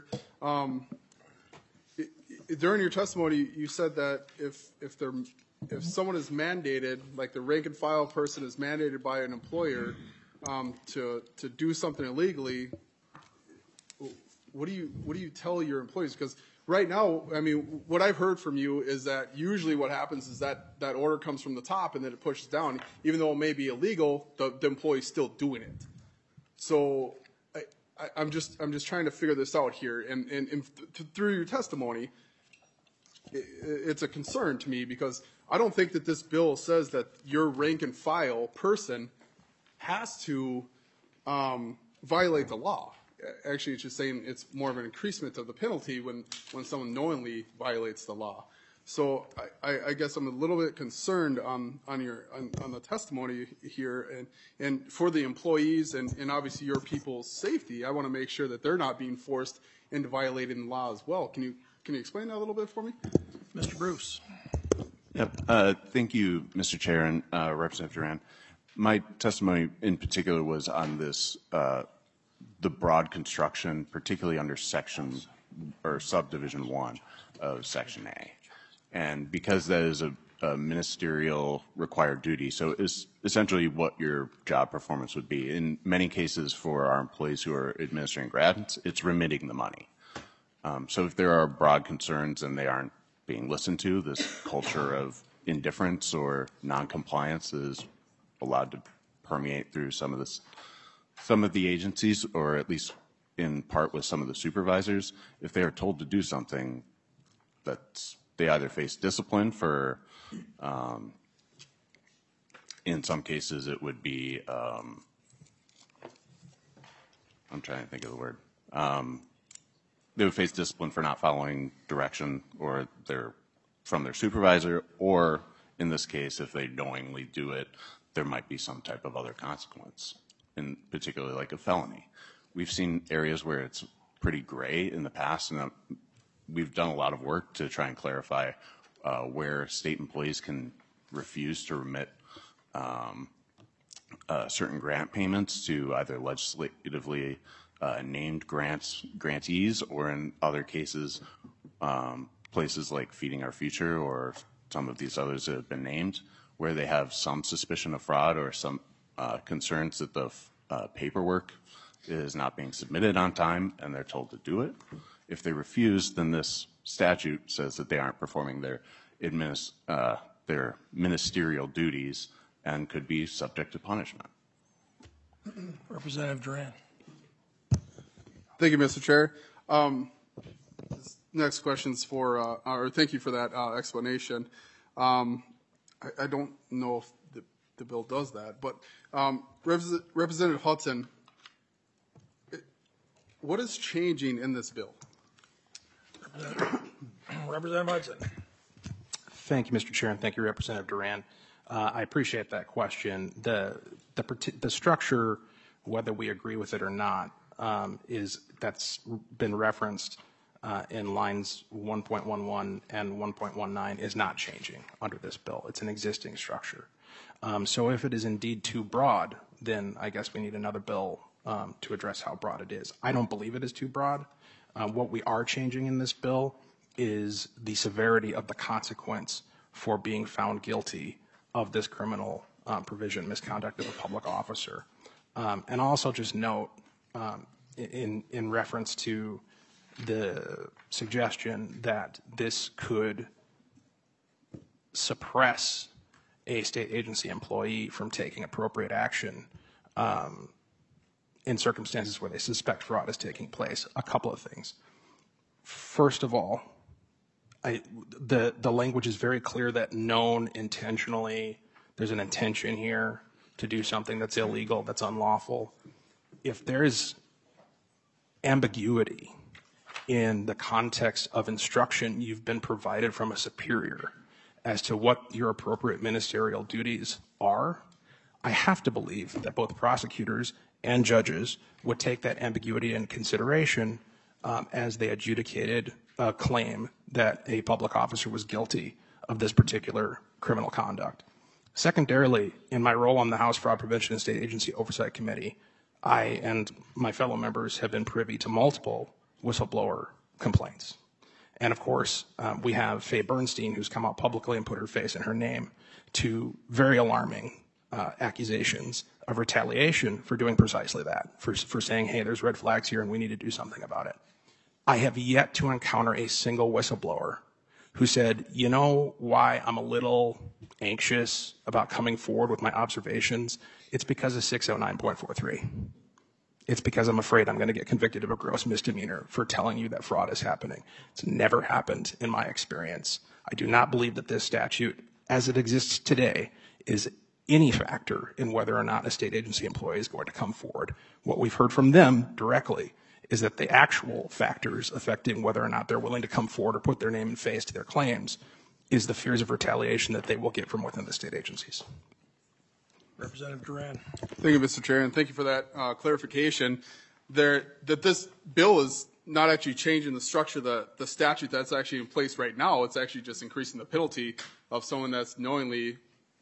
During your testimony, you said that if someone is mandated, like the rank and file person is mandated by an employer to do something illegally, what do you tell your employees? Because right now, I mean, what I've heard from you is that usually what happens is that order comes from the top and then it pushes down. Even though it may be illegal, the employee's still doing it. So I'm just trying to figure this out here. And through your testimony, it's a concern to me because I don't think that this bill says that your rank and file person has to violate the law. Actually, it's just saying it's more of an increasement of the penalty when someone knowingly violates the law. So I guess I'm a little bit concerned on the testimony here, and for the employees and obviously your people's safety, I want to make sure that they're not being forced into violating the law as well. Can you explain that a little bit for me? Mr. Bruce. Yep. Thank you, Mr. Chair and Representative Duran. My testimony in particular was on this, the broad construction, particularly under section or subdivision 1 of section A. And because that is a ministerial required duty, so it's essentially what your job performance would be. In many cases for our employees who are administering grants, it's remitting the money. So if there are broad concerns and they aren't being listened to, this culture of indifference or noncompliance is allowed to permeate through some of the agencies, or at least in part with some of the supervisors. If they are told to do something, they either face discipline for, in some cases it would be, I'm trying to think of the word. They would face discipline for not following direction or from their supervisor, or in this case, if they knowingly do it, there might be some type of other consequence, and particularly like a felony. We've seen areas where it's pretty gray in the past, and we've done a lot of work to try and clarify where state employees can refuse to remit certain grant payments to either legislatively named grantees, or in other cases, places like Feeding Our Future or some of these others that have been named, where they have some suspicion of fraud or some concerns that the paperwork is not being submitted on time and they're told to do it. If they refuse, then this statute says that they aren't performing their ministerial duties and could be subject to punishment. Representative Duran. Thank you, Mr. Chair. Next question's or thank you for that explanation. I don't know if the bill does that. But Representative Hudson, what is changing in this bill? Representative Hudson. Thank you, Mr. Chair, and thank you, Representative Duran. I appreciate that question. The structure, whether we agree with it or not, that's been referenced in lines 1.11 and 1.19 is not changing under this bill. It's an existing structure. So if it is indeed too broad, then I guess we need another bill to address how broad it is. I don't believe it is too broad. What we are changing in this bill is the severity of the consequence for being found guilty of this criminal provision, misconduct of a public officer. And also just note, in reference to the suggestion that this could suppress a state agency employee from taking appropriate action in circumstances where they suspect fraud is taking place, a couple of things. First of all, the language is very clear that known intentionally, there's an intention here to do something that's illegal, that's unlawful. If there is ambiguity in the context of instruction you've been provided from a superior as to what your appropriate ministerial duties are, I have to believe that both prosecutors and judges would take that ambiguity into consideration as they adjudicated a claim that a public officer was guilty of this particular criminal conduct. Secondarily, in my role on the House Fraud Prevention and State Agency Oversight Committee, I and my fellow members have been privy to multiple whistleblower complaints. And of course, we have Faye Bernstein, who's come out publicly and put her face and her name to very alarming accusations of retaliation for doing precisely that, for saying, hey, there's red flags here and we need to do something about it. I have yet to encounter a single whistleblower who said, you know why I'm a little anxious about coming forward with my observations? It's because of 609.43. It's because I'm afraid I'm going to get convicted of a gross misdemeanor for telling you that fraud is happening. It's never happened in my experience. I do not believe that this statute, as it exists today, is any factor in whether or not a state agency employee is going to come forward. What we've heard from them directly is that the actual factors affecting whether or not they're willing to come forward or put their name and face to their claims is the fears of retaliation that they will get from within the state agencies. Representative Duran. Thank you, Mr. Chair, and thank you for that clarification. That this bill is not actually changing the structure, the statute that's actually in place right now. It's actually just increasing the penalty of someone that's knowingly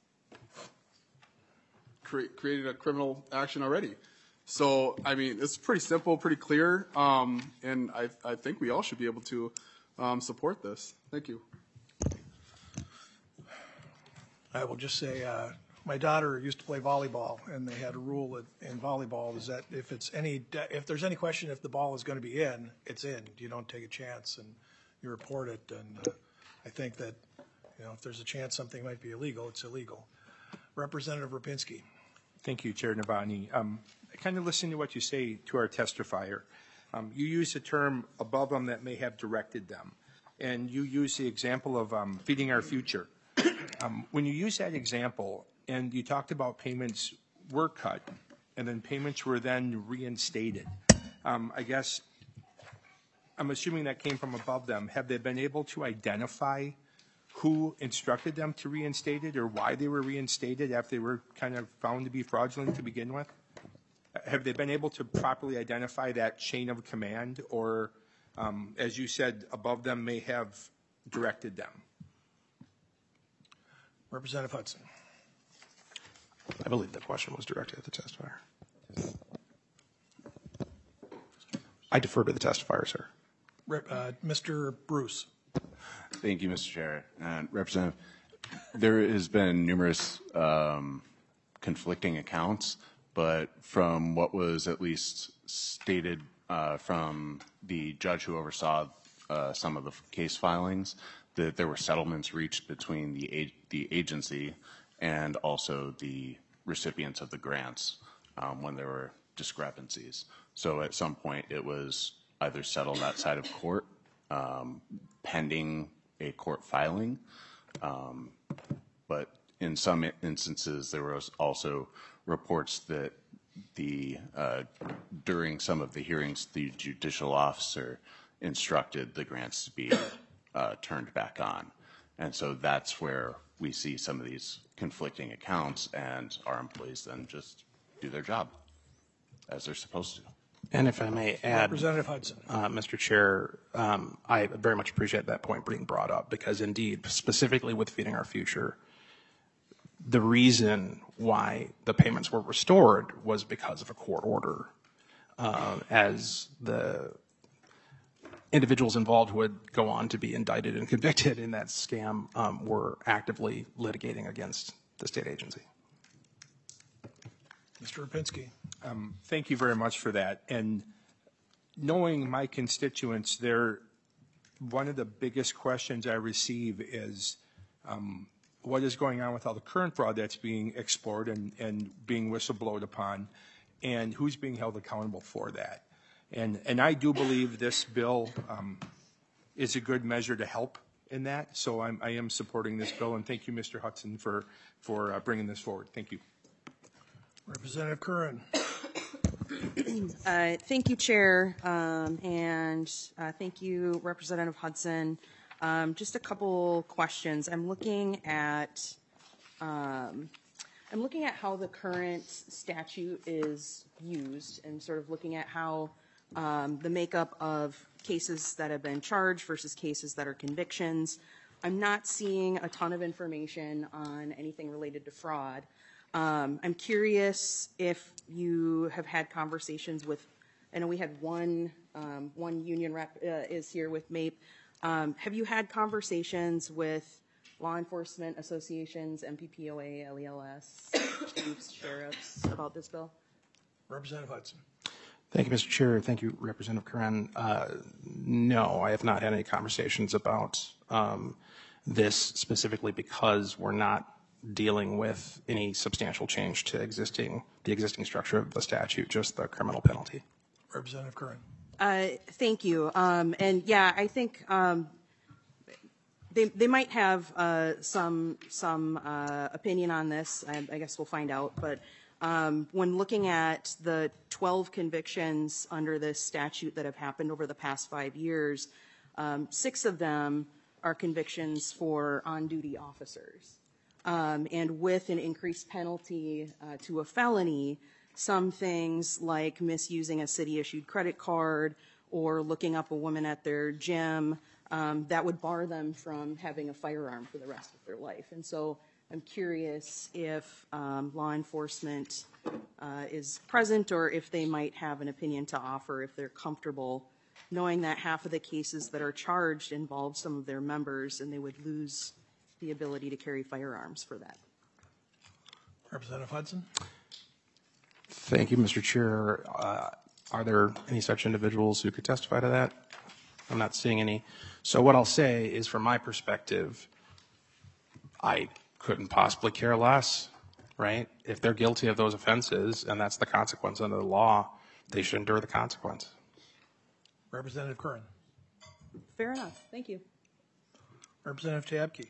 created a criminal action already. So, I mean, it's pretty simple, pretty clear, and I think we all should be able to support this. Thank you. I will just say, my daughter used to play volleyball, and they had a rule in volleyball is that if there's any question if the ball is going to be in, it's in. You don't take a chance, and you report it. And I think that, if there's a chance something might be illegal, it's illegal. Representative Rapinski. Thank you, Chair Novotny. I kind of listen to what you say to our testifier. You use the term above them that may have directed them, and you use the example of feeding our future. When you use that example, and you talked about payments were cut, and then payments were then reinstated, I guess I'm assuming that came from above them. Have they been able to identify who instructed them to reinstate it or why they were reinstated after they were kind of found to be fraudulent to begin with? Have they been able to properly identify that chain of command, or, as you said, above them may have directed them? Representative Hudson. I believe the question was directed at the testifier. I defer to the testifier, sir. Mr. Bruce. Thank you, Mr. Chair. Representative, there has been numerous conflicting accounts, but from what was at least stated from the judge who oversaw some of the case filings, that there were settlements reached between the agency and also the recipients of the grants when there were discrepancies. So at some point it was either settled outside of court pending a court filing, but in some instances, there was also reports that during some of the hearings, the judicial officer instructed the grants to be turned back on. And so that's where we see some of these conflicting accounts, and our employees then just do their job as they're supposed to. And if I may add, Representative Hudson. Mr. Chair, I very much appreciate that point being brought up, because indeed, specifically with Feeding Our Future, the reason why the payments were restored was because of a court order, as the individuals involved who would go on to be indicted and convicted in that scam were actively litigating against the state agency. Mr. Rapinski. Thank you very much for that. And knowing my constituents, one of the biggest questions I receive is what is going on with all the current fraud that's being explored and being whistleblowed upon, and who's being held accountable for that. And I do believe this bill is a good measure to help in that. So I am supporting this bill, and thank you, Mr. Hudson, for bringing this forward. Thank you. Representative Curran. Thank you, Chair, and thank you, Representative Hudson. Just a couple questions. I'm looking at how the current statute is used, and sort of looking at how the makeup of cases that have been charged versus cases that are convictions. I'm not seeing a ton of information on anything related to fraud. I'm curious if you have had conversations with, I know we had one union rep is here with MAPE. Have you had conversations with law enforcement associations, MPPOA, LELS, chiefs, sheriffs about this bill? Representative Hudson. Thank you, Mr. Chair. Thank you, Representative Curran. No, I have not had any conversations about this specifically, because we're not dealing with any substantial change to the existing structure of the statute, just the criminal penalty. Representative Curran. Thank you. And yeah, I think they might have some opinion on this. I guess we'll find out. But when looking at the 12 convictions under this statute that have happened over the past 5 years, 6 of them are convictions for on-duty officers. And with an increased penalty to a felony, some things like misusing a city-issued credit card or looking up a woman at their gym, that would bar them from having a firearm for the rest of their life. And so I'm curious if law enforcement is present, or if they might have an opinion to offer, if they're comfortable knowing that half of the cases that are charged involve some of their members, and they would lose the ability to carry firearms for that. Representative Hudson. Thank you, Mr. Chair. Are there any such individuals who could testify to that? I'm not seeing any. So what I'll say is, from my perspective, I couldn't possibly care less, right? If they're guilty of those offenses, and that's the consequence under the law, they should endure the consequence. Representative Curran. Fair enough. Thank you. Representative Tabke.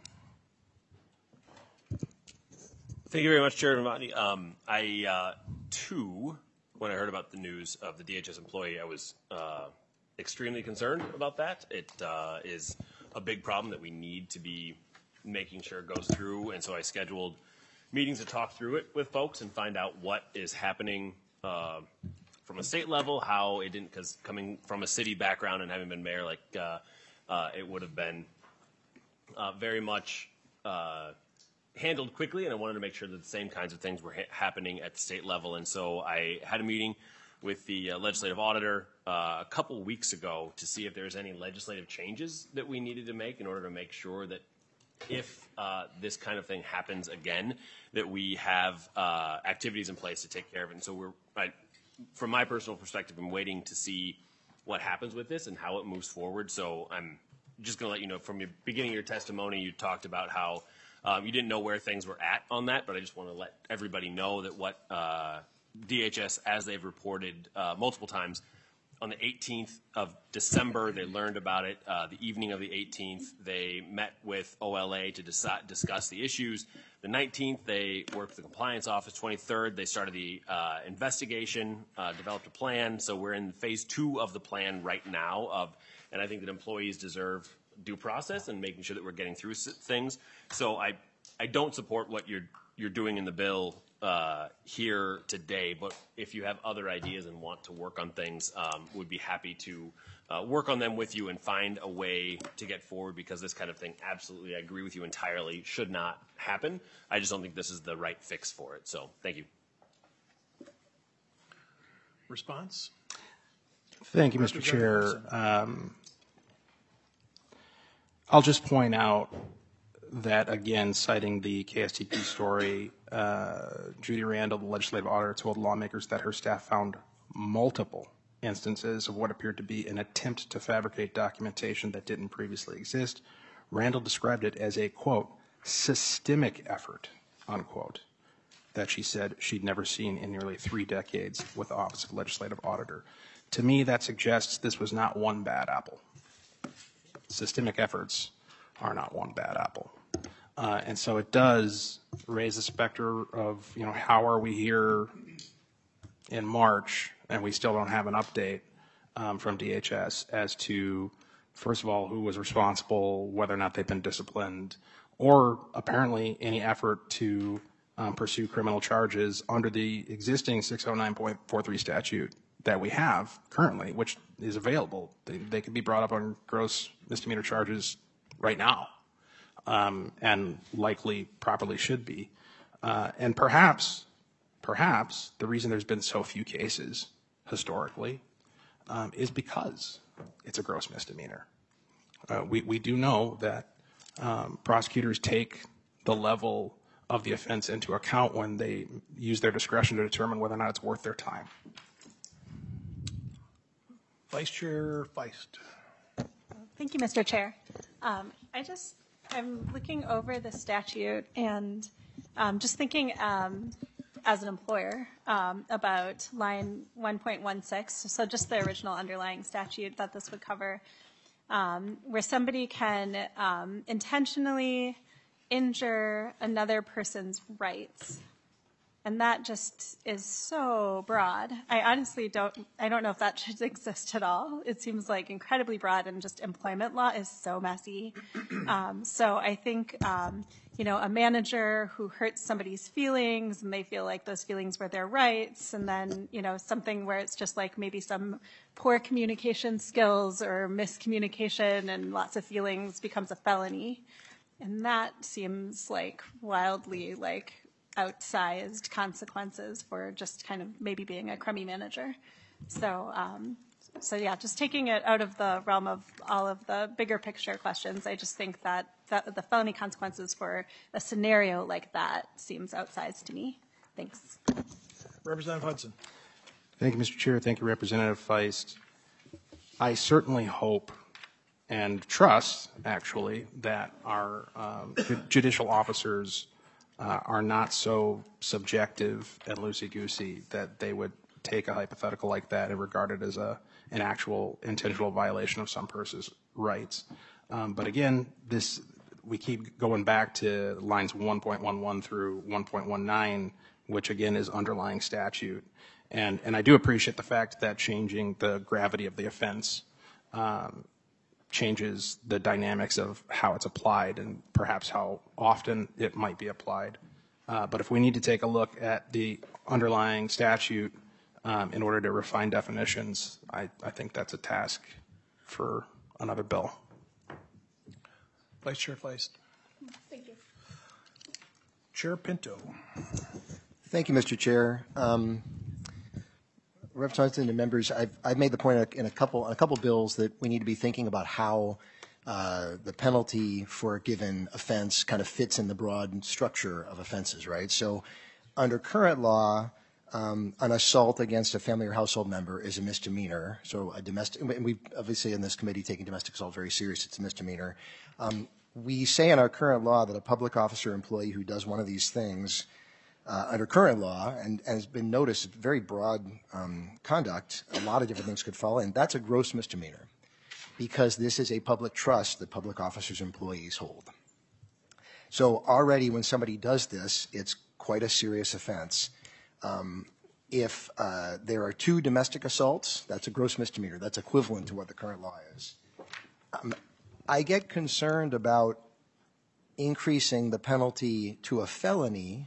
Thank you very much, Chair Novotny. I, too, when I heard about the news of the DHS employee, I was extremely concerned about that. It is a big problem that we need to be making sure goes through, and so I scheduled meetings to talk through it with folks and find out what is happening from a state level, how it didn't, because coming from a city background and having been mayor, like it would have been very much handled quickly, and I wanted to make sure that the same kinds of things were happening at the state level. And so I had a meeting with the legislative auditor a couple weeks ago to see if there's any legislative changes that we needed to make in order to make sure that if this kind of thing happens again, that we have activities in place to take care of it. And so from my personal perspective, I'm waiting to see what happens with this and how it moves forward. So I'm just going to let you know, from the beginning of your testimony, you talked about how you didn't know where things were at on that, but I just want to let everybody know that what DHS, as they've reported multiple times, on the 18th of December, they learned about it. The evening of the 18th, they met with OLA to discuss the issues. The 19th, they worked with the compliance office. 23rd, they started the investigation, developed a plan. So we're in phase 2 of the plan right now. And I think that employees deserve due process and making sure that we're getting through things. So I don't support what you're doing in the bill here today, but if you have other ideas and want to work on things, we'd be happy to work on them with you and find a way to get forward, because this kind of thing, absolutely, I agree with you entirely, should not happen. I just don't think this is the right fix for it. So thank you. Response? Thank you, Mr. Chair. I'll just point out that, again, citing the KSTP story, Judy Randall, the legislative auditor, told lawmakers that her staff found multiple instances of what appeared to be an attempt to fabricate documentation that didn't previously exist. Randall described it as a, quote, systemic effort, unquote, that she said she'd never seen in nearly 3 decades with the Office of Legislative Auditor. To me, that suggests this was not one bad apple. Systemic efforts are not one bad apple. And so it does raise the specter of, you know, how are we here in March and we still don't have an update from DHS as to, first of all, who was responsible, whether or not they've been disciplined, or apparently any effort to pursue criminal charges under the existing 609.43 statute that we have currently, which is available. They could be brought up on gross misdemeanor charges right now, and likely properly should be. And perhaps the reason there's been so few cases historically is because it's a gross misdemeanor. We do know that prosecutors take the level of the offense into account when they use their discretion to determine whether or not it's worth their time. Vice Chair Feist. Thank you, Mr. Chair. I'm looking over the statute and just thinking as an employer about line 1.16, so just the original underlying statute that this would cover, where somebody can intentionally injure another person's rights. And that just is so broad. I honestly don't know if that should exist at all. It seems like incredibly broad, and just employment law is so messy. So I think, a manager who hurts somebody's feelings and they feel like those feelings were their rights, and then, something where it's just like maybe some poor communication skills or miscommunication and lots of feelings becomes a felony. And that seems like wildly outsized consequences for just kind of maybe being a crummy manager. So yeah, just taking it out of the realm of all of the bigger picture questions, I just think that the felony consequences for a scenario like that seems outsized to me. Thanks. Representative Hudson. Thank you, Mr. Chair. Thank you, Representative Feist. I certainly hope and trust, actually, that our judicial officers are not so subjective and loosey-goosey that they would take a hypothetical like that and regard it as an actual intentional violation of some person's rights. But again, we keep going back to lines 1.11 through 1.19, which again is underlying statute. And I do appreciate the fact that changing the gravity of the offense changes the dynamics of how it's applied and perhaps how often it might be applied. But if we need to take a look at the underlying statute in order to refine definitions, I think that's a task for another bill. Vice Chair Feist. Thank you. Chair Pinto. Thank you, Mr. Chair. Representative and members, I've made the point in a couple bills that we need to be thinking about how the penalty for a given offense kind of fits in the broad structure of offenses, right? So under current law, an assault against a family or household member is a misdemeanor. So a domestic, and we obviously in this committee taking domestic assault very serious, it's a misdemeanor. We say in our current law that a public officer or employee who does one of these things under current law, and has been noticed, very broad conduct, a lot of different things could fall in. That's a gross misdemeanor, because this is a public trust that public officers and employees hold. So already when somebody does this, it's quite a serious offense. If there are 2 domestic assaults, that's a gross misdemeanor. That's equivalent to what the current law is. I get concerned about increasing the penalty to a felony.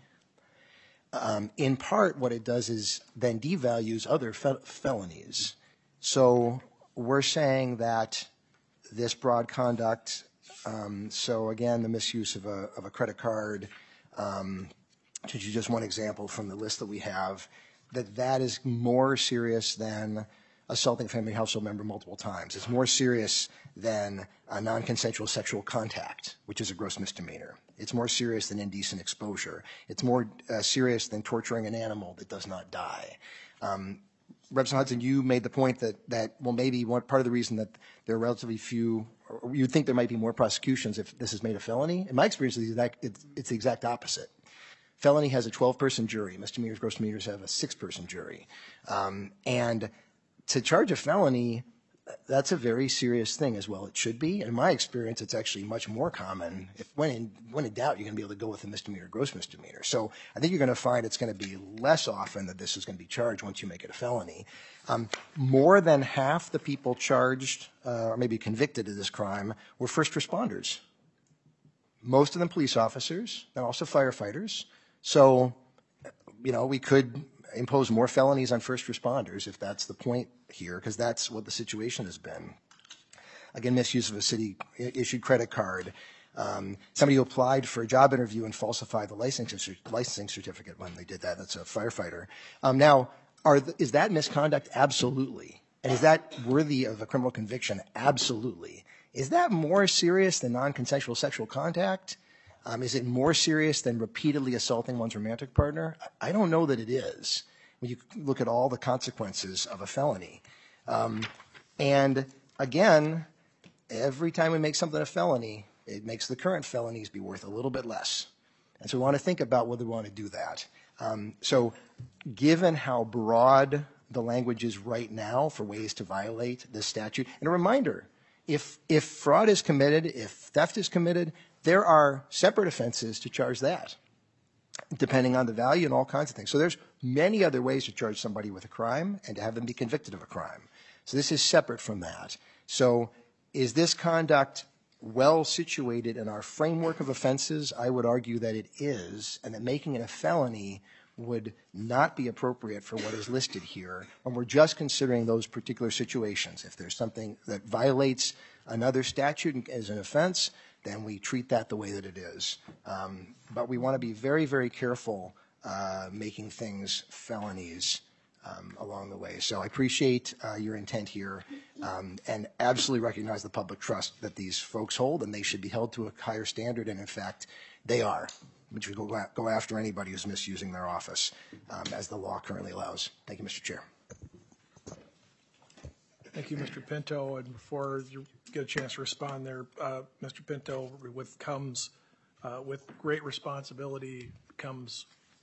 In part, what it does is then devalues other felonies. So we're saying that this broad conduct, so again, the misuse of a credit card, which is just one example from the list that we have, that is more serious than assaulting a family household member multiple times. It's more serious than a non-consensual sexual contact, which is a gross misdemeanor. It's more serious than indecent exposure. It's more serious than torturing an animal that does not die. Representative Hudson, you made the point that well, maybe part of the reason that there are relatively few, or you'd think there might be more prosecutions if this is made a felony. In my experience, it's the exact opposite. Felony has a 12-person jury. Misdemeanors, gross misdemeanors have a 6-person jury. And to charge a felony, that's a very serious thing as well. It should be. In my experience, it's actually much more common. When in doubt, you're going to be able to go with a misdemeanor, gross misdemeanor. So I think you're going to find it's going to be less often that this is going to be charged once you make it a felony. More than half the people charged or maybe convicted of this crime were first responders. Most of them police officers and also firefighters. So, we could impose more felonies on first responders if that's the point here, because that's what the situation has been. Again, misuse of a city-issued credit card. Somebody who applied for a job interview and falsified the licensing certificate when they did that. That's a firefighter. Now, is that misconduct? Absolutely. And is that worthy of a criminal conviction? Absolutely. Is that more serious than non-consensual sexual contact? Is it more serious than repeatedly assaulting one's romantic partner? I don't know that it is, when you look at all the consequences of a felony. And again, every time we make something a felony, it makes the current felonies be worth a little bit less. And so we want to think about whether we want to do that. So given how broad the language is right now for ways to violate this statute, and a reminder, if fraud is committed, if theft is committed, there are separate offenses to charge that, depending on the value and all kinds of things. So there's many other ways to charge somebody with a crime and to have them be convicted of a crime. So this is separate from that. So is this conduct well situated in our framework of offenses? I would argue that it is, and that making it a felony would not be appropriate for what is listed here when we're just considering those particular situations. If there's something that violates another statute as an offense, then we treat that the way that it is. But we want to be very, very careful making things felonies along the way. So I appreciate your intent here and absolutely recognize the public trust that these folks hold, and they should be held to a higher standard, and in fact, they are. Which would go after anybody who's misusing their office, as the law currently allows. Thank you, Mr. Chair. Thank you, Mr. Pinto. And before you get a chance to respond there, Mr. Pinto, with great responsibility comes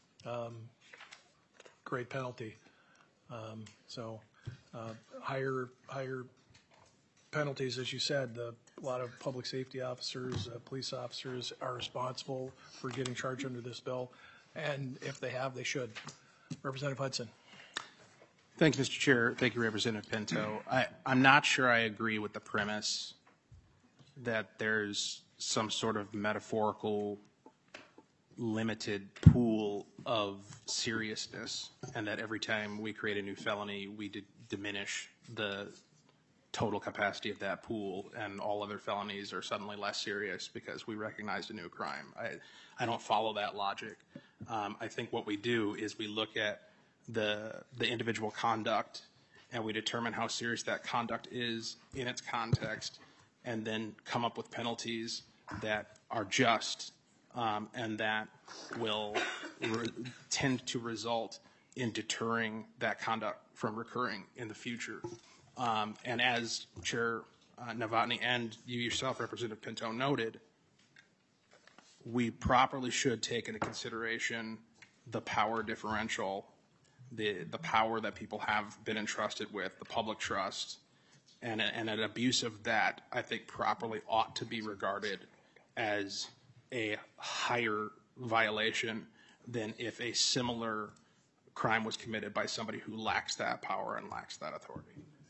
great penalty. So higher penalties, as you said. A lot of public safety officers, police officers are responsible for getting charged under this bill, and if they have, they should. Representative Hudson. Thank you, Mr. Chair. Thank you, Representative Pinto. I'm not sure I agree with the premise that there's some sort of metaphorical limited pool of seriousness, and that every time we create a new felony, we diminish the total capacity of that pool, and all other felonies are suddenly less serious because we recognized a new crime. I don't follow that logic. I think what we do is we look at the individual conduct, and we determine how serious that conduct is in its context, and then come up with penalties that are just and that will tend to result in deterring that conduct from recurring in the future. And as Chair Novotny and you yourself, Representative Pinto, noted, we properly should take into consideration the power differential, the power that people have been entrusted with, the public trust, and an abuse of that, I think properly ought to be regarded as a higher violation than if a similar crime was committed by somebody who lacks that power and lacks that authority.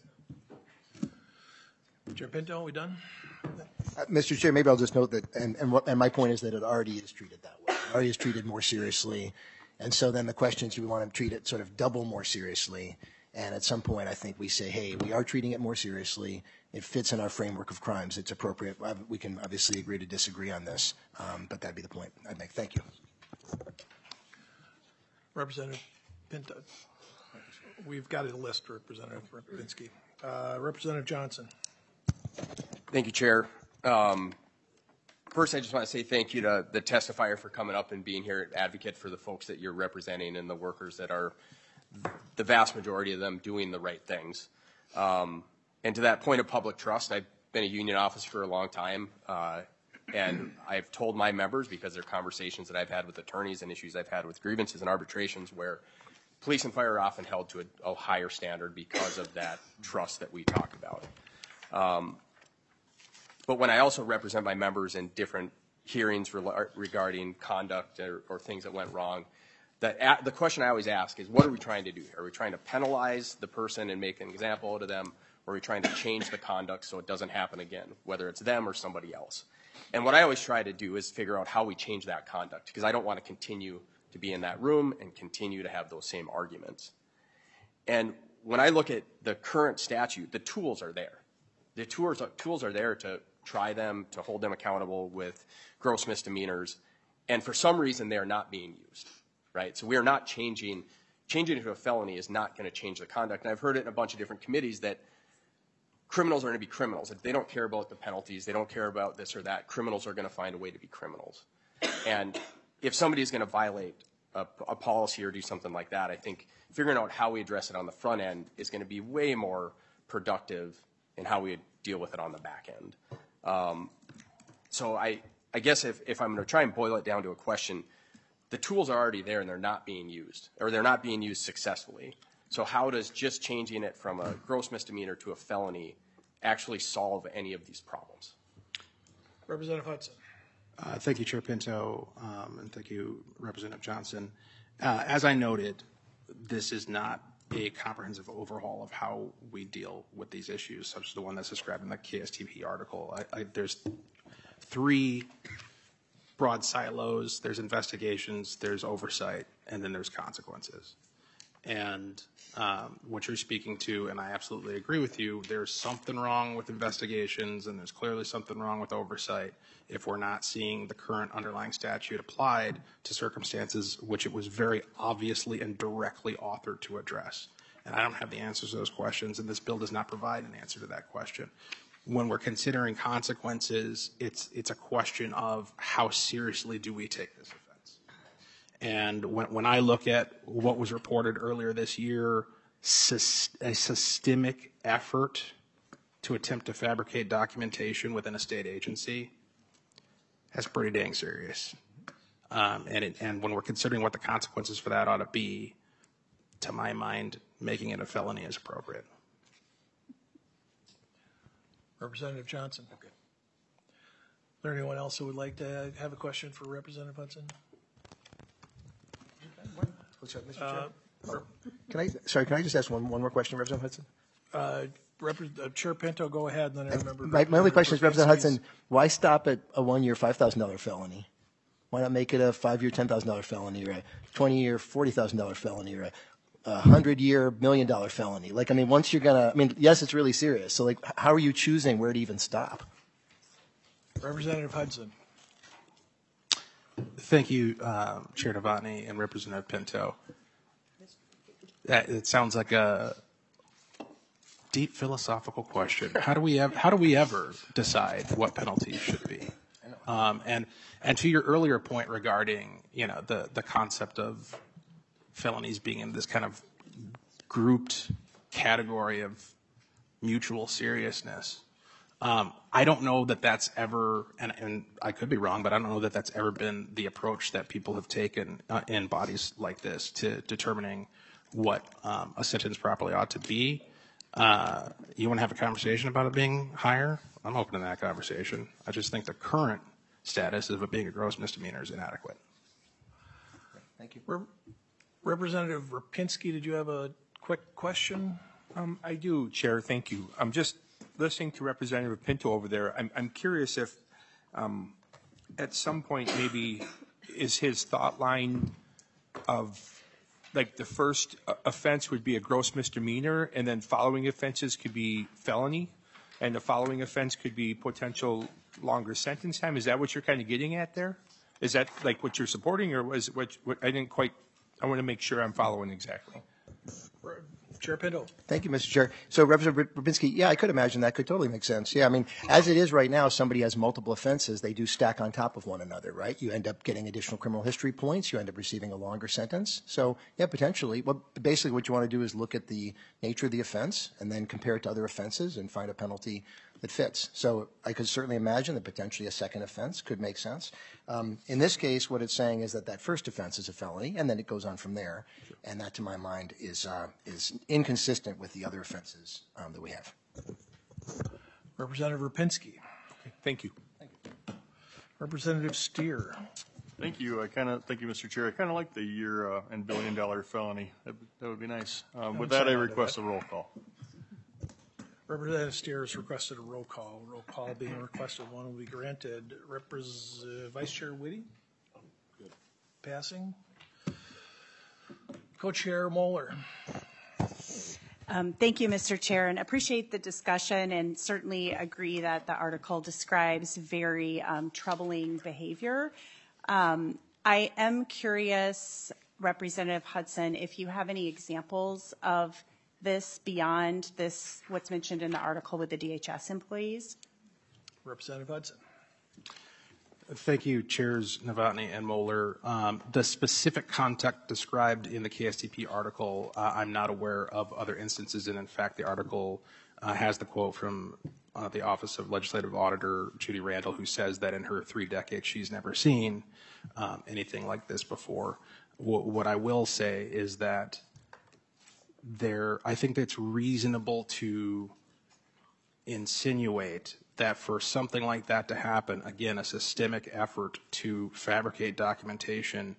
Chair Pinto, are we done? Mr. Chair, maybe I'll just note that, and my point is that it already is treated that way. It already is treated more seriously. And so then the question is, we want to treat it sort of double more seriously. And at some point, I think we say, hey, we are treating it more seriously. It fits in our framework of crimes. It's appropriate. We can obviously agree to disagree on this, but that'd be the point I'd make. Thank you. Representative Pinto. We've got a list, Representative Rabinsky. Representative Johnson. Thank you, Chair. First, I just want to say thank you to the testifier for coming up and being here, advocate for the folks that you're representing and the workers that are, the vast majority of them, doing the right things. And to that point of public trust, I've been a union officer for a long time, and I've told my members, because there are conversations that I've had with attorneys and issues I've had with grievances and arbitrations, where police and fire are often held to a higher standard because of that trust that we talk about. But when I also represent my members in different hearings regarding conduct or things that went wrong, the question I always ask is, what are we trying to do here? Are we trying to penalize the person and make an example out of them, or are we trying to change the conduct so it doesn't happen again, whether it's them or somebody else? And what I always try to do is figure out how we change that conduct, because I don't want to continue to be in that room and continue to have those same arguments. And when I look at the current statute, the tools are there. The tools are there to try them, to hold them accountable with gross misdemeanors, and for some reason they are not being used, right? So we are not changing it to a felony is not going to change the conduct. And I've heard it in a bunch of different committees that criminals are going to be criminals. If they don't care about the penalties, they don't care about this or that, criminals are going to find a way to be criminals. And if somebody is going to violate a policy or do something like that, I think figuring out how we address it on the front end is going to be way more productive in how we deal with it on the back end. So I guess if I'm going to try and boil it down to a question, the tools are already there and they're not being used, or they're not being used successfully. So how does just changing it from a gross misdemeanor to a felony actually solve any of these problems? Representative Hudson. Thank you, Chair Pinto, and thank you, Representative Johnson. As I noted, this is not a comprehensive overhaul of how we deal with these issues, such as the one that's described in the KSTP article. There's three broad silos. There's investigations, there's oversight, and then there's consequences. And what you're speaking to, and I absolutely agree with you, there's something wrong with investigations, and there's clearly something wrong with oversight if we're not seeing the current underlying statute applied to circumstances which it was very obviously and directly authored to address. And I don't have the answers to those questions, and this bill does not provide an answer to that question. When we're considering consequences, it's a question of how seriously do we take this offense. And when I look at what was reported earlier this year, a systemic effort to attempt to fabricate documentation within a state agency, that's pretty dang serious. And when we're considering what the consequences for that ought to be, to my mind, making it a felony is appropriate. Representative Johnson. Okay. Is there anyone else who would like to have a question for Representative Hudson? Mr. Chair? Can I just ask one more question, Representative Hudson? Chair Pinto, go ahead, and then I remember. My only question is, Representative Hudson, why stop at a 1-year $5,000 felony? Why not make it a 5-year $10,000 felony, or a 20-year $40,000 felony, or a 100-year $1 million felony? Like, I mean, once you're gonna, I mean, yes, it's really serious. So, like, how are you choosing where to even stop? Representative Hudson. Thank you, Chair Novotny and Representative Pinto. It sounds like a deep philosophical question. How do we ever decide what penalties should be? And to your earlier point regarding, you know, the concept of felonies being in this kind of grouped category of mutual seriousness, I don't know that that's ever, and I could be wrong, but I don't know that that's ever been the approach that people have taken in bodies like this to determining what a sentence properly ought to be. You want to have a conversation about it being higher? I'm open to that conversation. I just think the current status of it being a gross misdemeanor is inadequate. Thank you. Representative Rapinski, did you have a quick question? I do, Chair. Thank you. I'm just listening to Representative Pinto over there. I'm curious if at some point maybe is his thought line of like the first offense would be a gross misdemeanor and then following offenses could be felony and the following offense could be potential longer sentence time. Is that what you're kind of getting at there? Is that like what you're supporting or was what I didn't quite, I want to make sure I'm following exactly. Chair Pinto. Thank you, Mr. Chair. So Representative Rabinski, yeah, I could imagine that could totally make sense. Yeah, I mean, as it is right now, somebody has multiple offenses. They do stack on top of one another, right? You end up getting additional criminal history points. You end up receiving a longer sentence. So, yeah, potentially. Well, basically what you want to do is look at the nature of the offense and then compare it to other offenses and find a penalty that fits. So I could certainly imagine that potentially a second offense could make sense. In this case, what it's saying is that that first offense is a felony, and then it goes on from there. And that, to my mind, is inconsistent with the other offenses that we have. Representative Rapinski. Thank you. Representative Steer. Thank you. Thank you, Mr. Chair. I kind of like the year and billion-dollar felony. That would be nice. With that, I request a roll call. Representative Steer has requested a roll call. Roll call being requested, one will be granted. Vice Chair Whitty? Good. Passing. Co-Chair Moeller. Thank you, Mr. Chair, and appreciate the discussion and certainly agree that the article describes very troubling behavior. I am curious, Representative Hudson, if you have any examples of this beyond this, what's mentioned in the article with the DHS employees? Representative Hudson. Thank you, Chairs Novotny and Moeller. The specific context described in the KSTP article, I'm not aware of other instances, and in fact, the article has the quote from the Office of Legislative Auditor Judy Randall, who says that in her 3 decades she's never seen anything like this before. What I will say is that I think it's reasonable to insinuate that for something like that to happen, again, a systemic effort to fabricate documentation,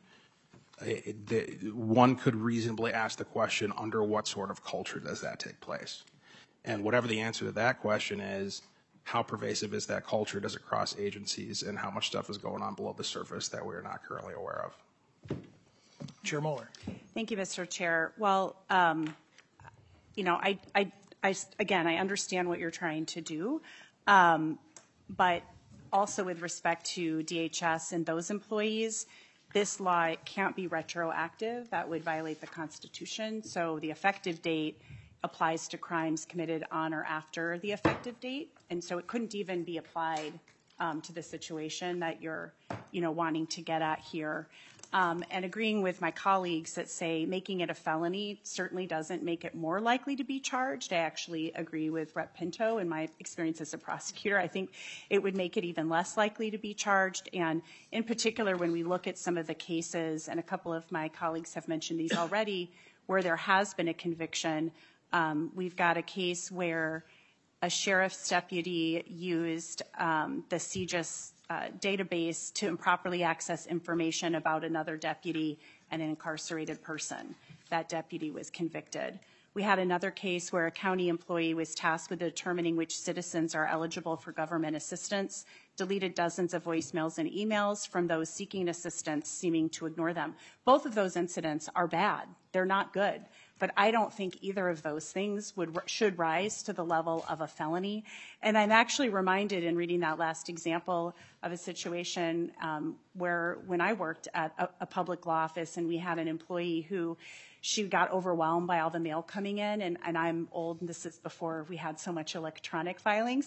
one could reasonably ask the question, under what sort of culture does that take place? And whatever the answer to that question is, how pervasive is that culture? Does it cross agencies? And how much stuff is going on below the surface that we are not currently aware of? Chair Moeller. Thank you, Mr. Chair. Well, you know, again, I understand what you're trying to do, but also with respect to DHS and those employees, this law can't be retroactive. That would violate the Constitution. So the effective date applies to crimes committed on or after the effective date, and so it couldn't even be applied to the situation that you're, wanting to get at here. And agreeing with my colleagues that say making it a felony certainly doesn't make it more likely to be charged. I actually agree with Rep. Pinto. In my experience as a prosecutor, I think it would make it even less likely to be charged. And in particular, when we look at some of the cases, and a couple of my colleagues have mentioned these already, where there has been a conviction, we've got a case where a sheriff's deputy used the CJIS database to improperly access information about another deputy and an incarcerated person. That deputy was convicted. We had another case where a county employee was tasked with determining which citizens are eligible for government assistance, deleted dozens of voicemails and emails from those seeking assistance, seeming to ignore them. Both of those incidents are bad. They're not good. But I don't think either of those things should rise to the level of a felony. And I'm actually reminded in reading that last example of a situation where when I worked at a public law office and we had an employee who she got overwhelmed by all the mail coming in, and I'm old, and this is before we had so much electronic filings.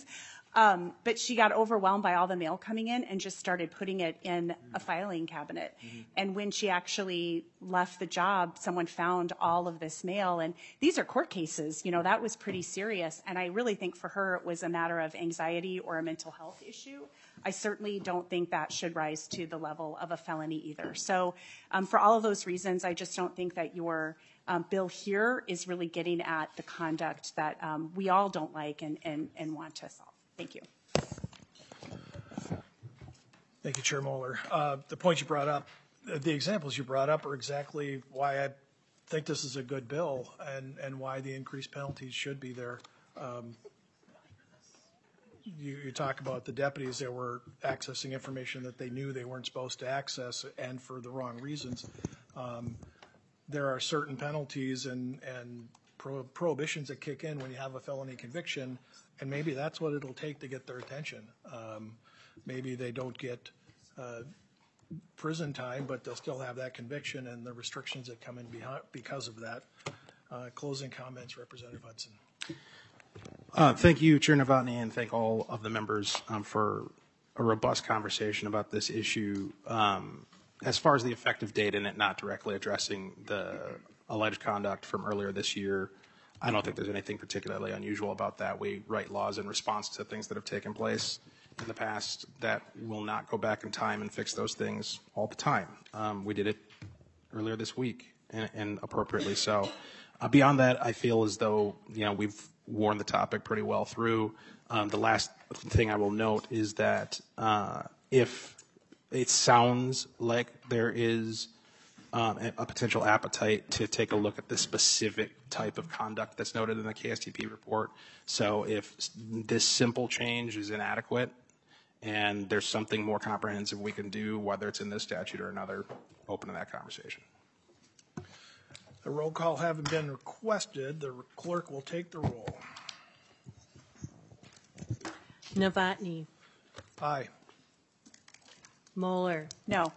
But she got overwhelmed by all the mail coming in and just started putting it in a filing cabinet. And when she actually left the job, someone found all of this mail. And these are court cases, you know, that was pretty serious. And I really think for her it was a matter of anxiety or a mental health issue. I certainly don't think that should rise to the level of a felony either. So for all of those reasons, I just don't think that your bill here is really getting at the conduct that we all don't like and want to solve. Thank you. Thank you, Chair Moeller. The points you brought up, the examples you brought up are exactly why I think this is a good bill and why the increased penalties should be there. You talk about the deputies that were accessing information that they knew they weren't supposed to access and for the wrong reasons. There are certain penalties and prohibitions that kick in when you have a felony conviction, and maybe that's what it'll take to get their attention. Maybe they don't get prison time, but they'll still have that conviction and the restrictions that come in because of that. Closing comments, Representative Hudson. Thank you, Chair Novotny, and thank all of the members for a robust conversation about this issue. As far as the effective date and it not directly addressing the alleged conduct from earlier this year, I don't think there's anything particularly unusual about that. We write laws in response to things that have taken place in the past that will not go back in time and fix those things all the time. We did it earlier this week, and appropriately so. Beyond that, I feel as though we've worn the topic pretty well through. The last thing I will note is that if it sounds like there is a potential appetite to take a look at the specific type of conduct that's noted in the KSTP report. So if this simple change is inadequate and there's something more comprehensive we can do, whether it's in this statute or another, open to that conversation. The roll call having been requested, the clerk will take the roll. Novotny. Aye. Moeller. No.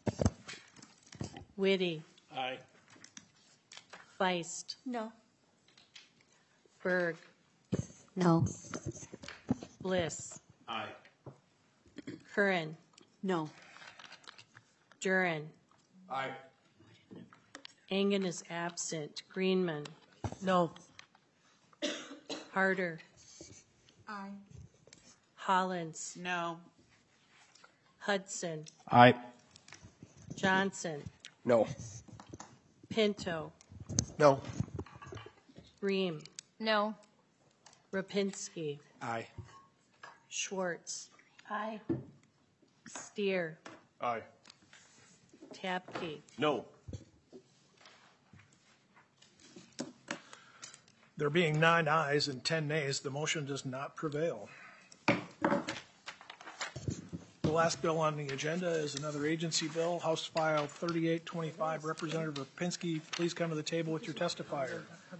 Whitty. Aye. Feist. No. Berg. No. Bliss. Aye. Curran. No. Duran. Aye. Engen is absent. Greenman. No. Harder. Aye. Hollins. No. Hudson. Aye. Johnson. No. Pinto. No. Ream. No. Rapinski. Aye. Schwartz. Aye. Steer. Aye. Tapke. No. There being 9 ayes and 10 nays, the motion does not prevail. The last bill on the agenda is another agency bill, House File 3825. Representative Rapinski, please come to the table with your testifier.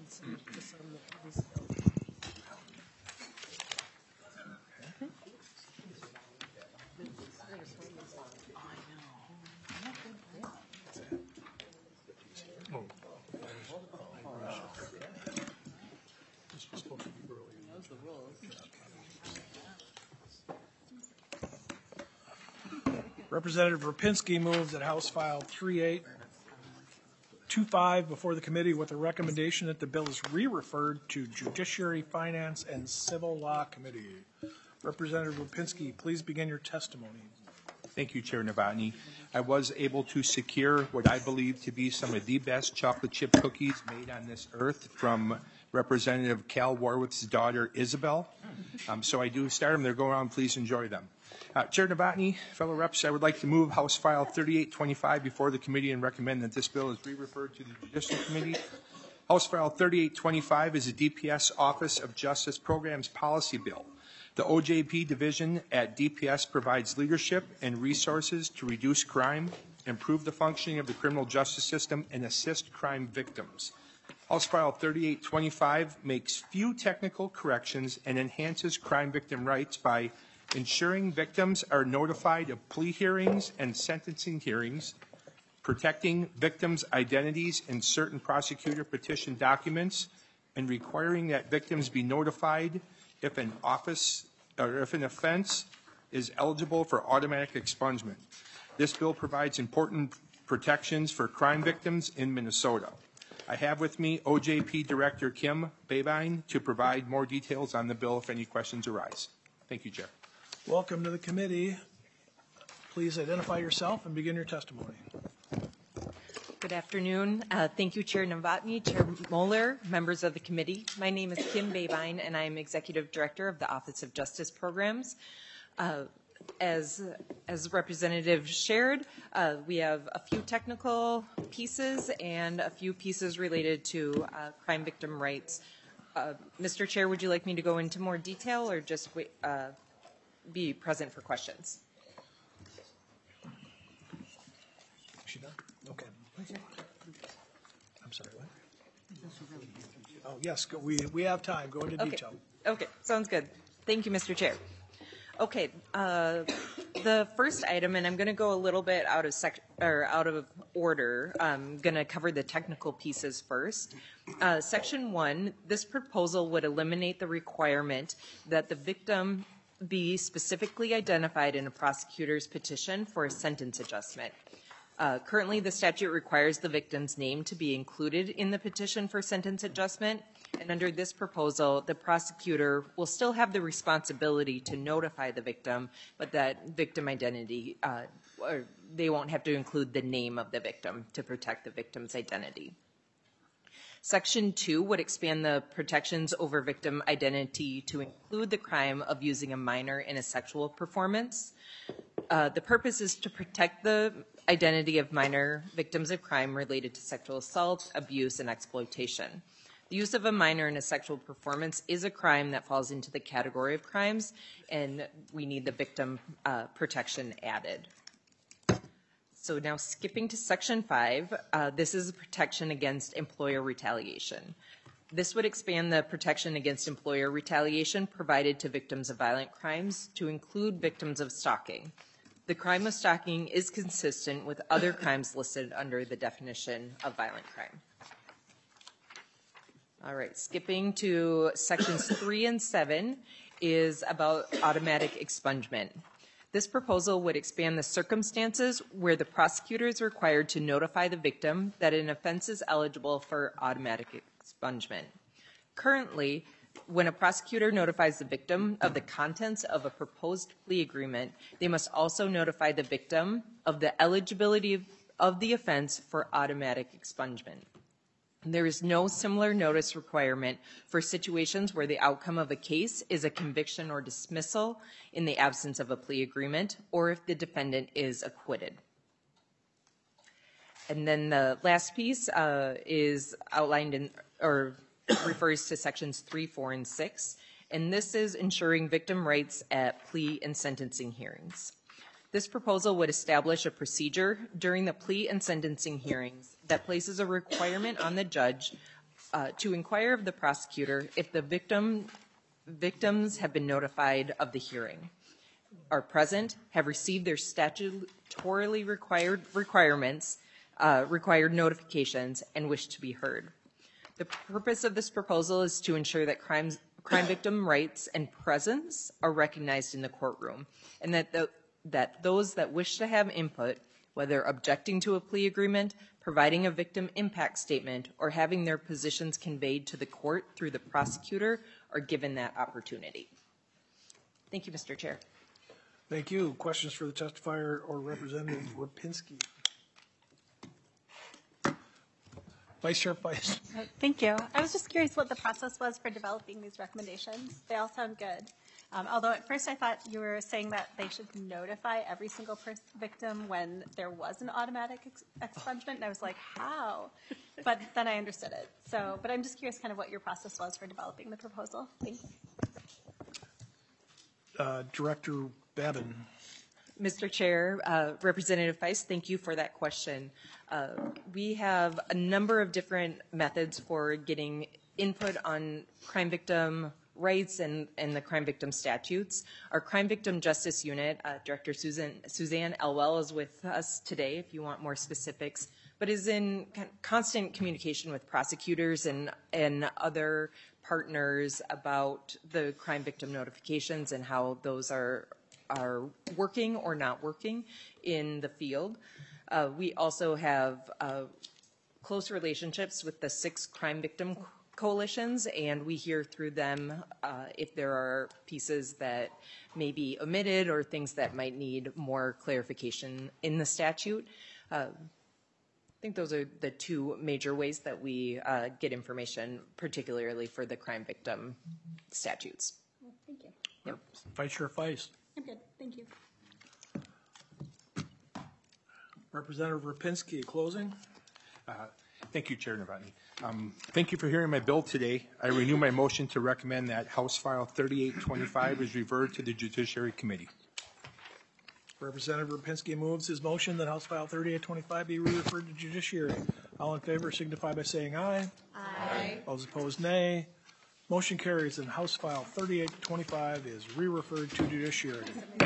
Representative Rapinski moves that House File 3825 before the committee with a recommendation that the bill is re-referred to Judiciary, Finance, and Civil Law Committee. Representative Rapinski, please begin your testimony. Thank you, Chair Novotny. I was able to secure what I believe to be some of the best chocolate chip cookies made on this earth from Representative Cal Warwick's daughter, Isabel. So I do start them. They're going around. Please enjoy them. Chair Novotny, fellow reps, I would like to move House File 3825 before the committee and recommend that this bill is re-referred to the Judicial Committee. House File 3825 is a DPS Office of Justice Programs Policy Bill. The OJP division at DPS provides leadership and resources to reduce crime, improve the functioning of the criminal justice system, and assist crime victims. House File 3825 makes few technical corrections and enhances crime victim rights by ensuring victims are notified of plea hearings and sentencing hearings, protecting victims' identities in certain prosecutor petition documents, and requiring that victims be notified if an office offense is eligible for automatic expungement. This bill provides important protections for crime victims in Minnesota. I have with me OJP Director Kim Babine to provide more details on the bill if any questions arise. Thank you, Chair. Welcome to the committee. Please identify yourself and begin your testimony. Good afternoon. Thank you, Chair Novotny, Chair Moeller, members of the committee. My name is Kim Babine, and I am Executive Director of the Office of Justice Programs. As Representative shared, we have a few technical pieces and a few pieces related to crime victim rights. Mr. Chair, would you like me to go into more detail or just wait, be present for questions? She done? Okay. I'm sorry, what? Oh, yes, we have time. Go into detail. Okay, sounds good. Thank you, Mr. Chair. Okay, the first item, and I'm going to go a little bit out of order. I'm going to cover the technical pieces first. Section 1, this proposal would eliminate the requirement that the victim be specifically identified in a prosecutor's petition for a sentence adjustment. Currently, the statute requires the victim's name to be included in the petition for sentence adjustment, and under this proposal, the prosecutor will still have the responsibility to notify the victim, but that victim identity, or they won't have to include the name of the victim to protect the victim's identity. Section 2 would expand the protections over victim identity to include the crime of using a minor in a sexual performance. The purpose is to protect the identity of minor victims of crime related to sexual assault, abuse, and exploitation. The use of a minor in a sexual performance is a crime that falls into the category of crimes, and we need the victim protection added. So now skipping to Section 5, this is a protection against employer retaliation. This would expand the protection against employer retaliation provided to victims of violent crimes to include victims of stalking. The crime of stalking is consistent with other crimes listed under the definition of violent crime. All right, skipping to Sections 3 and 7 is about automatic expungement. This proposal would expand the circumstances where the prosecutor is required to notify the victim that an offense is eligible for automatic expungement. Currently, when a prosecutor notifies the victim of the contents of a proposed plea agreement, they must also notify the victim of the eligibility of the offense for automatic expungement. There is no similar notice requirement for situations where the outcome of a case is a conviction or dismissal in the absence of a plea agreement, or if the defendant is acquitted. And then the last piece is outlined in, or refers to Sections 3, 4, and 6, and this is ensuring victim rights at plea and sentencing hearings. This proposal would establish a procedure during the plea and sentencing hearings that places a requirement on the judge to inquire of the prosecutor if the victims have been notified of the hearing, are present, have received their statutorily required notifications, and wish to be heard. The purpose of this proposal is to ensure that crime victim rights and presence are recognized in the courtroom, and that those that wish to have input, whether objecting to a plea agreement, providing a victim impact statement, or having their positions conveyed to the court through the prosecutor, are given that opportunity. Thank you, Mr. Chair. Thank you. Questions for the testifier or Representative Rapinski? Vice Chair Feist. Thank you. I was just curious what the process was for developing these recommendations. They all sound good. Although at first I thought you were saying that they should notify every single victim when there was an automatic expungement, and I was like, how? But then I understood it. So, but I'm just curious kind of what your process was for developing the proposal. Thanks. Director Babin. Mr. Chair, Representative Feist, thank you for that question. We have a number of different methods for getting input on crime victim rights and the crime victim statutes. Our Crime Victim Justice Unit, Director Suzanne Elwell is with us today if you want more specifics, but is in constant communication with prosecutors and other partners about the crime victim notifications and how those are working or not working in the field. We also have close relationships with the 6 crime victim coalitions, and we hear through them if there are pieces that may be omitted or things that might need more clarification in the statute. I think those are the 2 major ways that we get information, particularly for the crime victim statutes. Thank you. Yep. Vice Chair Feist. I'm good. Thank you. Representative Rapinski, closing. Thank you, Chair Novotny. Thank you for hearing my bill today. I renew my motion to recommend that House File 3825 is referred to the Judiciary Committee. Representative Rapinski moves his motion that House File 3825 be referred to Judiciary. All in favor signify by saying aye. Aye. Those opposed, nay. Motion carries, and House File 3825 is re-referred to Judiciary.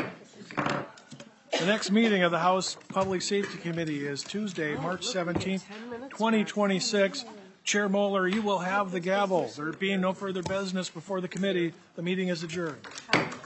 The next meeting of the House Public Safety Committee is Tuesday, March 17th, 2026. Chair Moeller, you will have the gavel. There being no further business before the committee, the meeting is adjourned.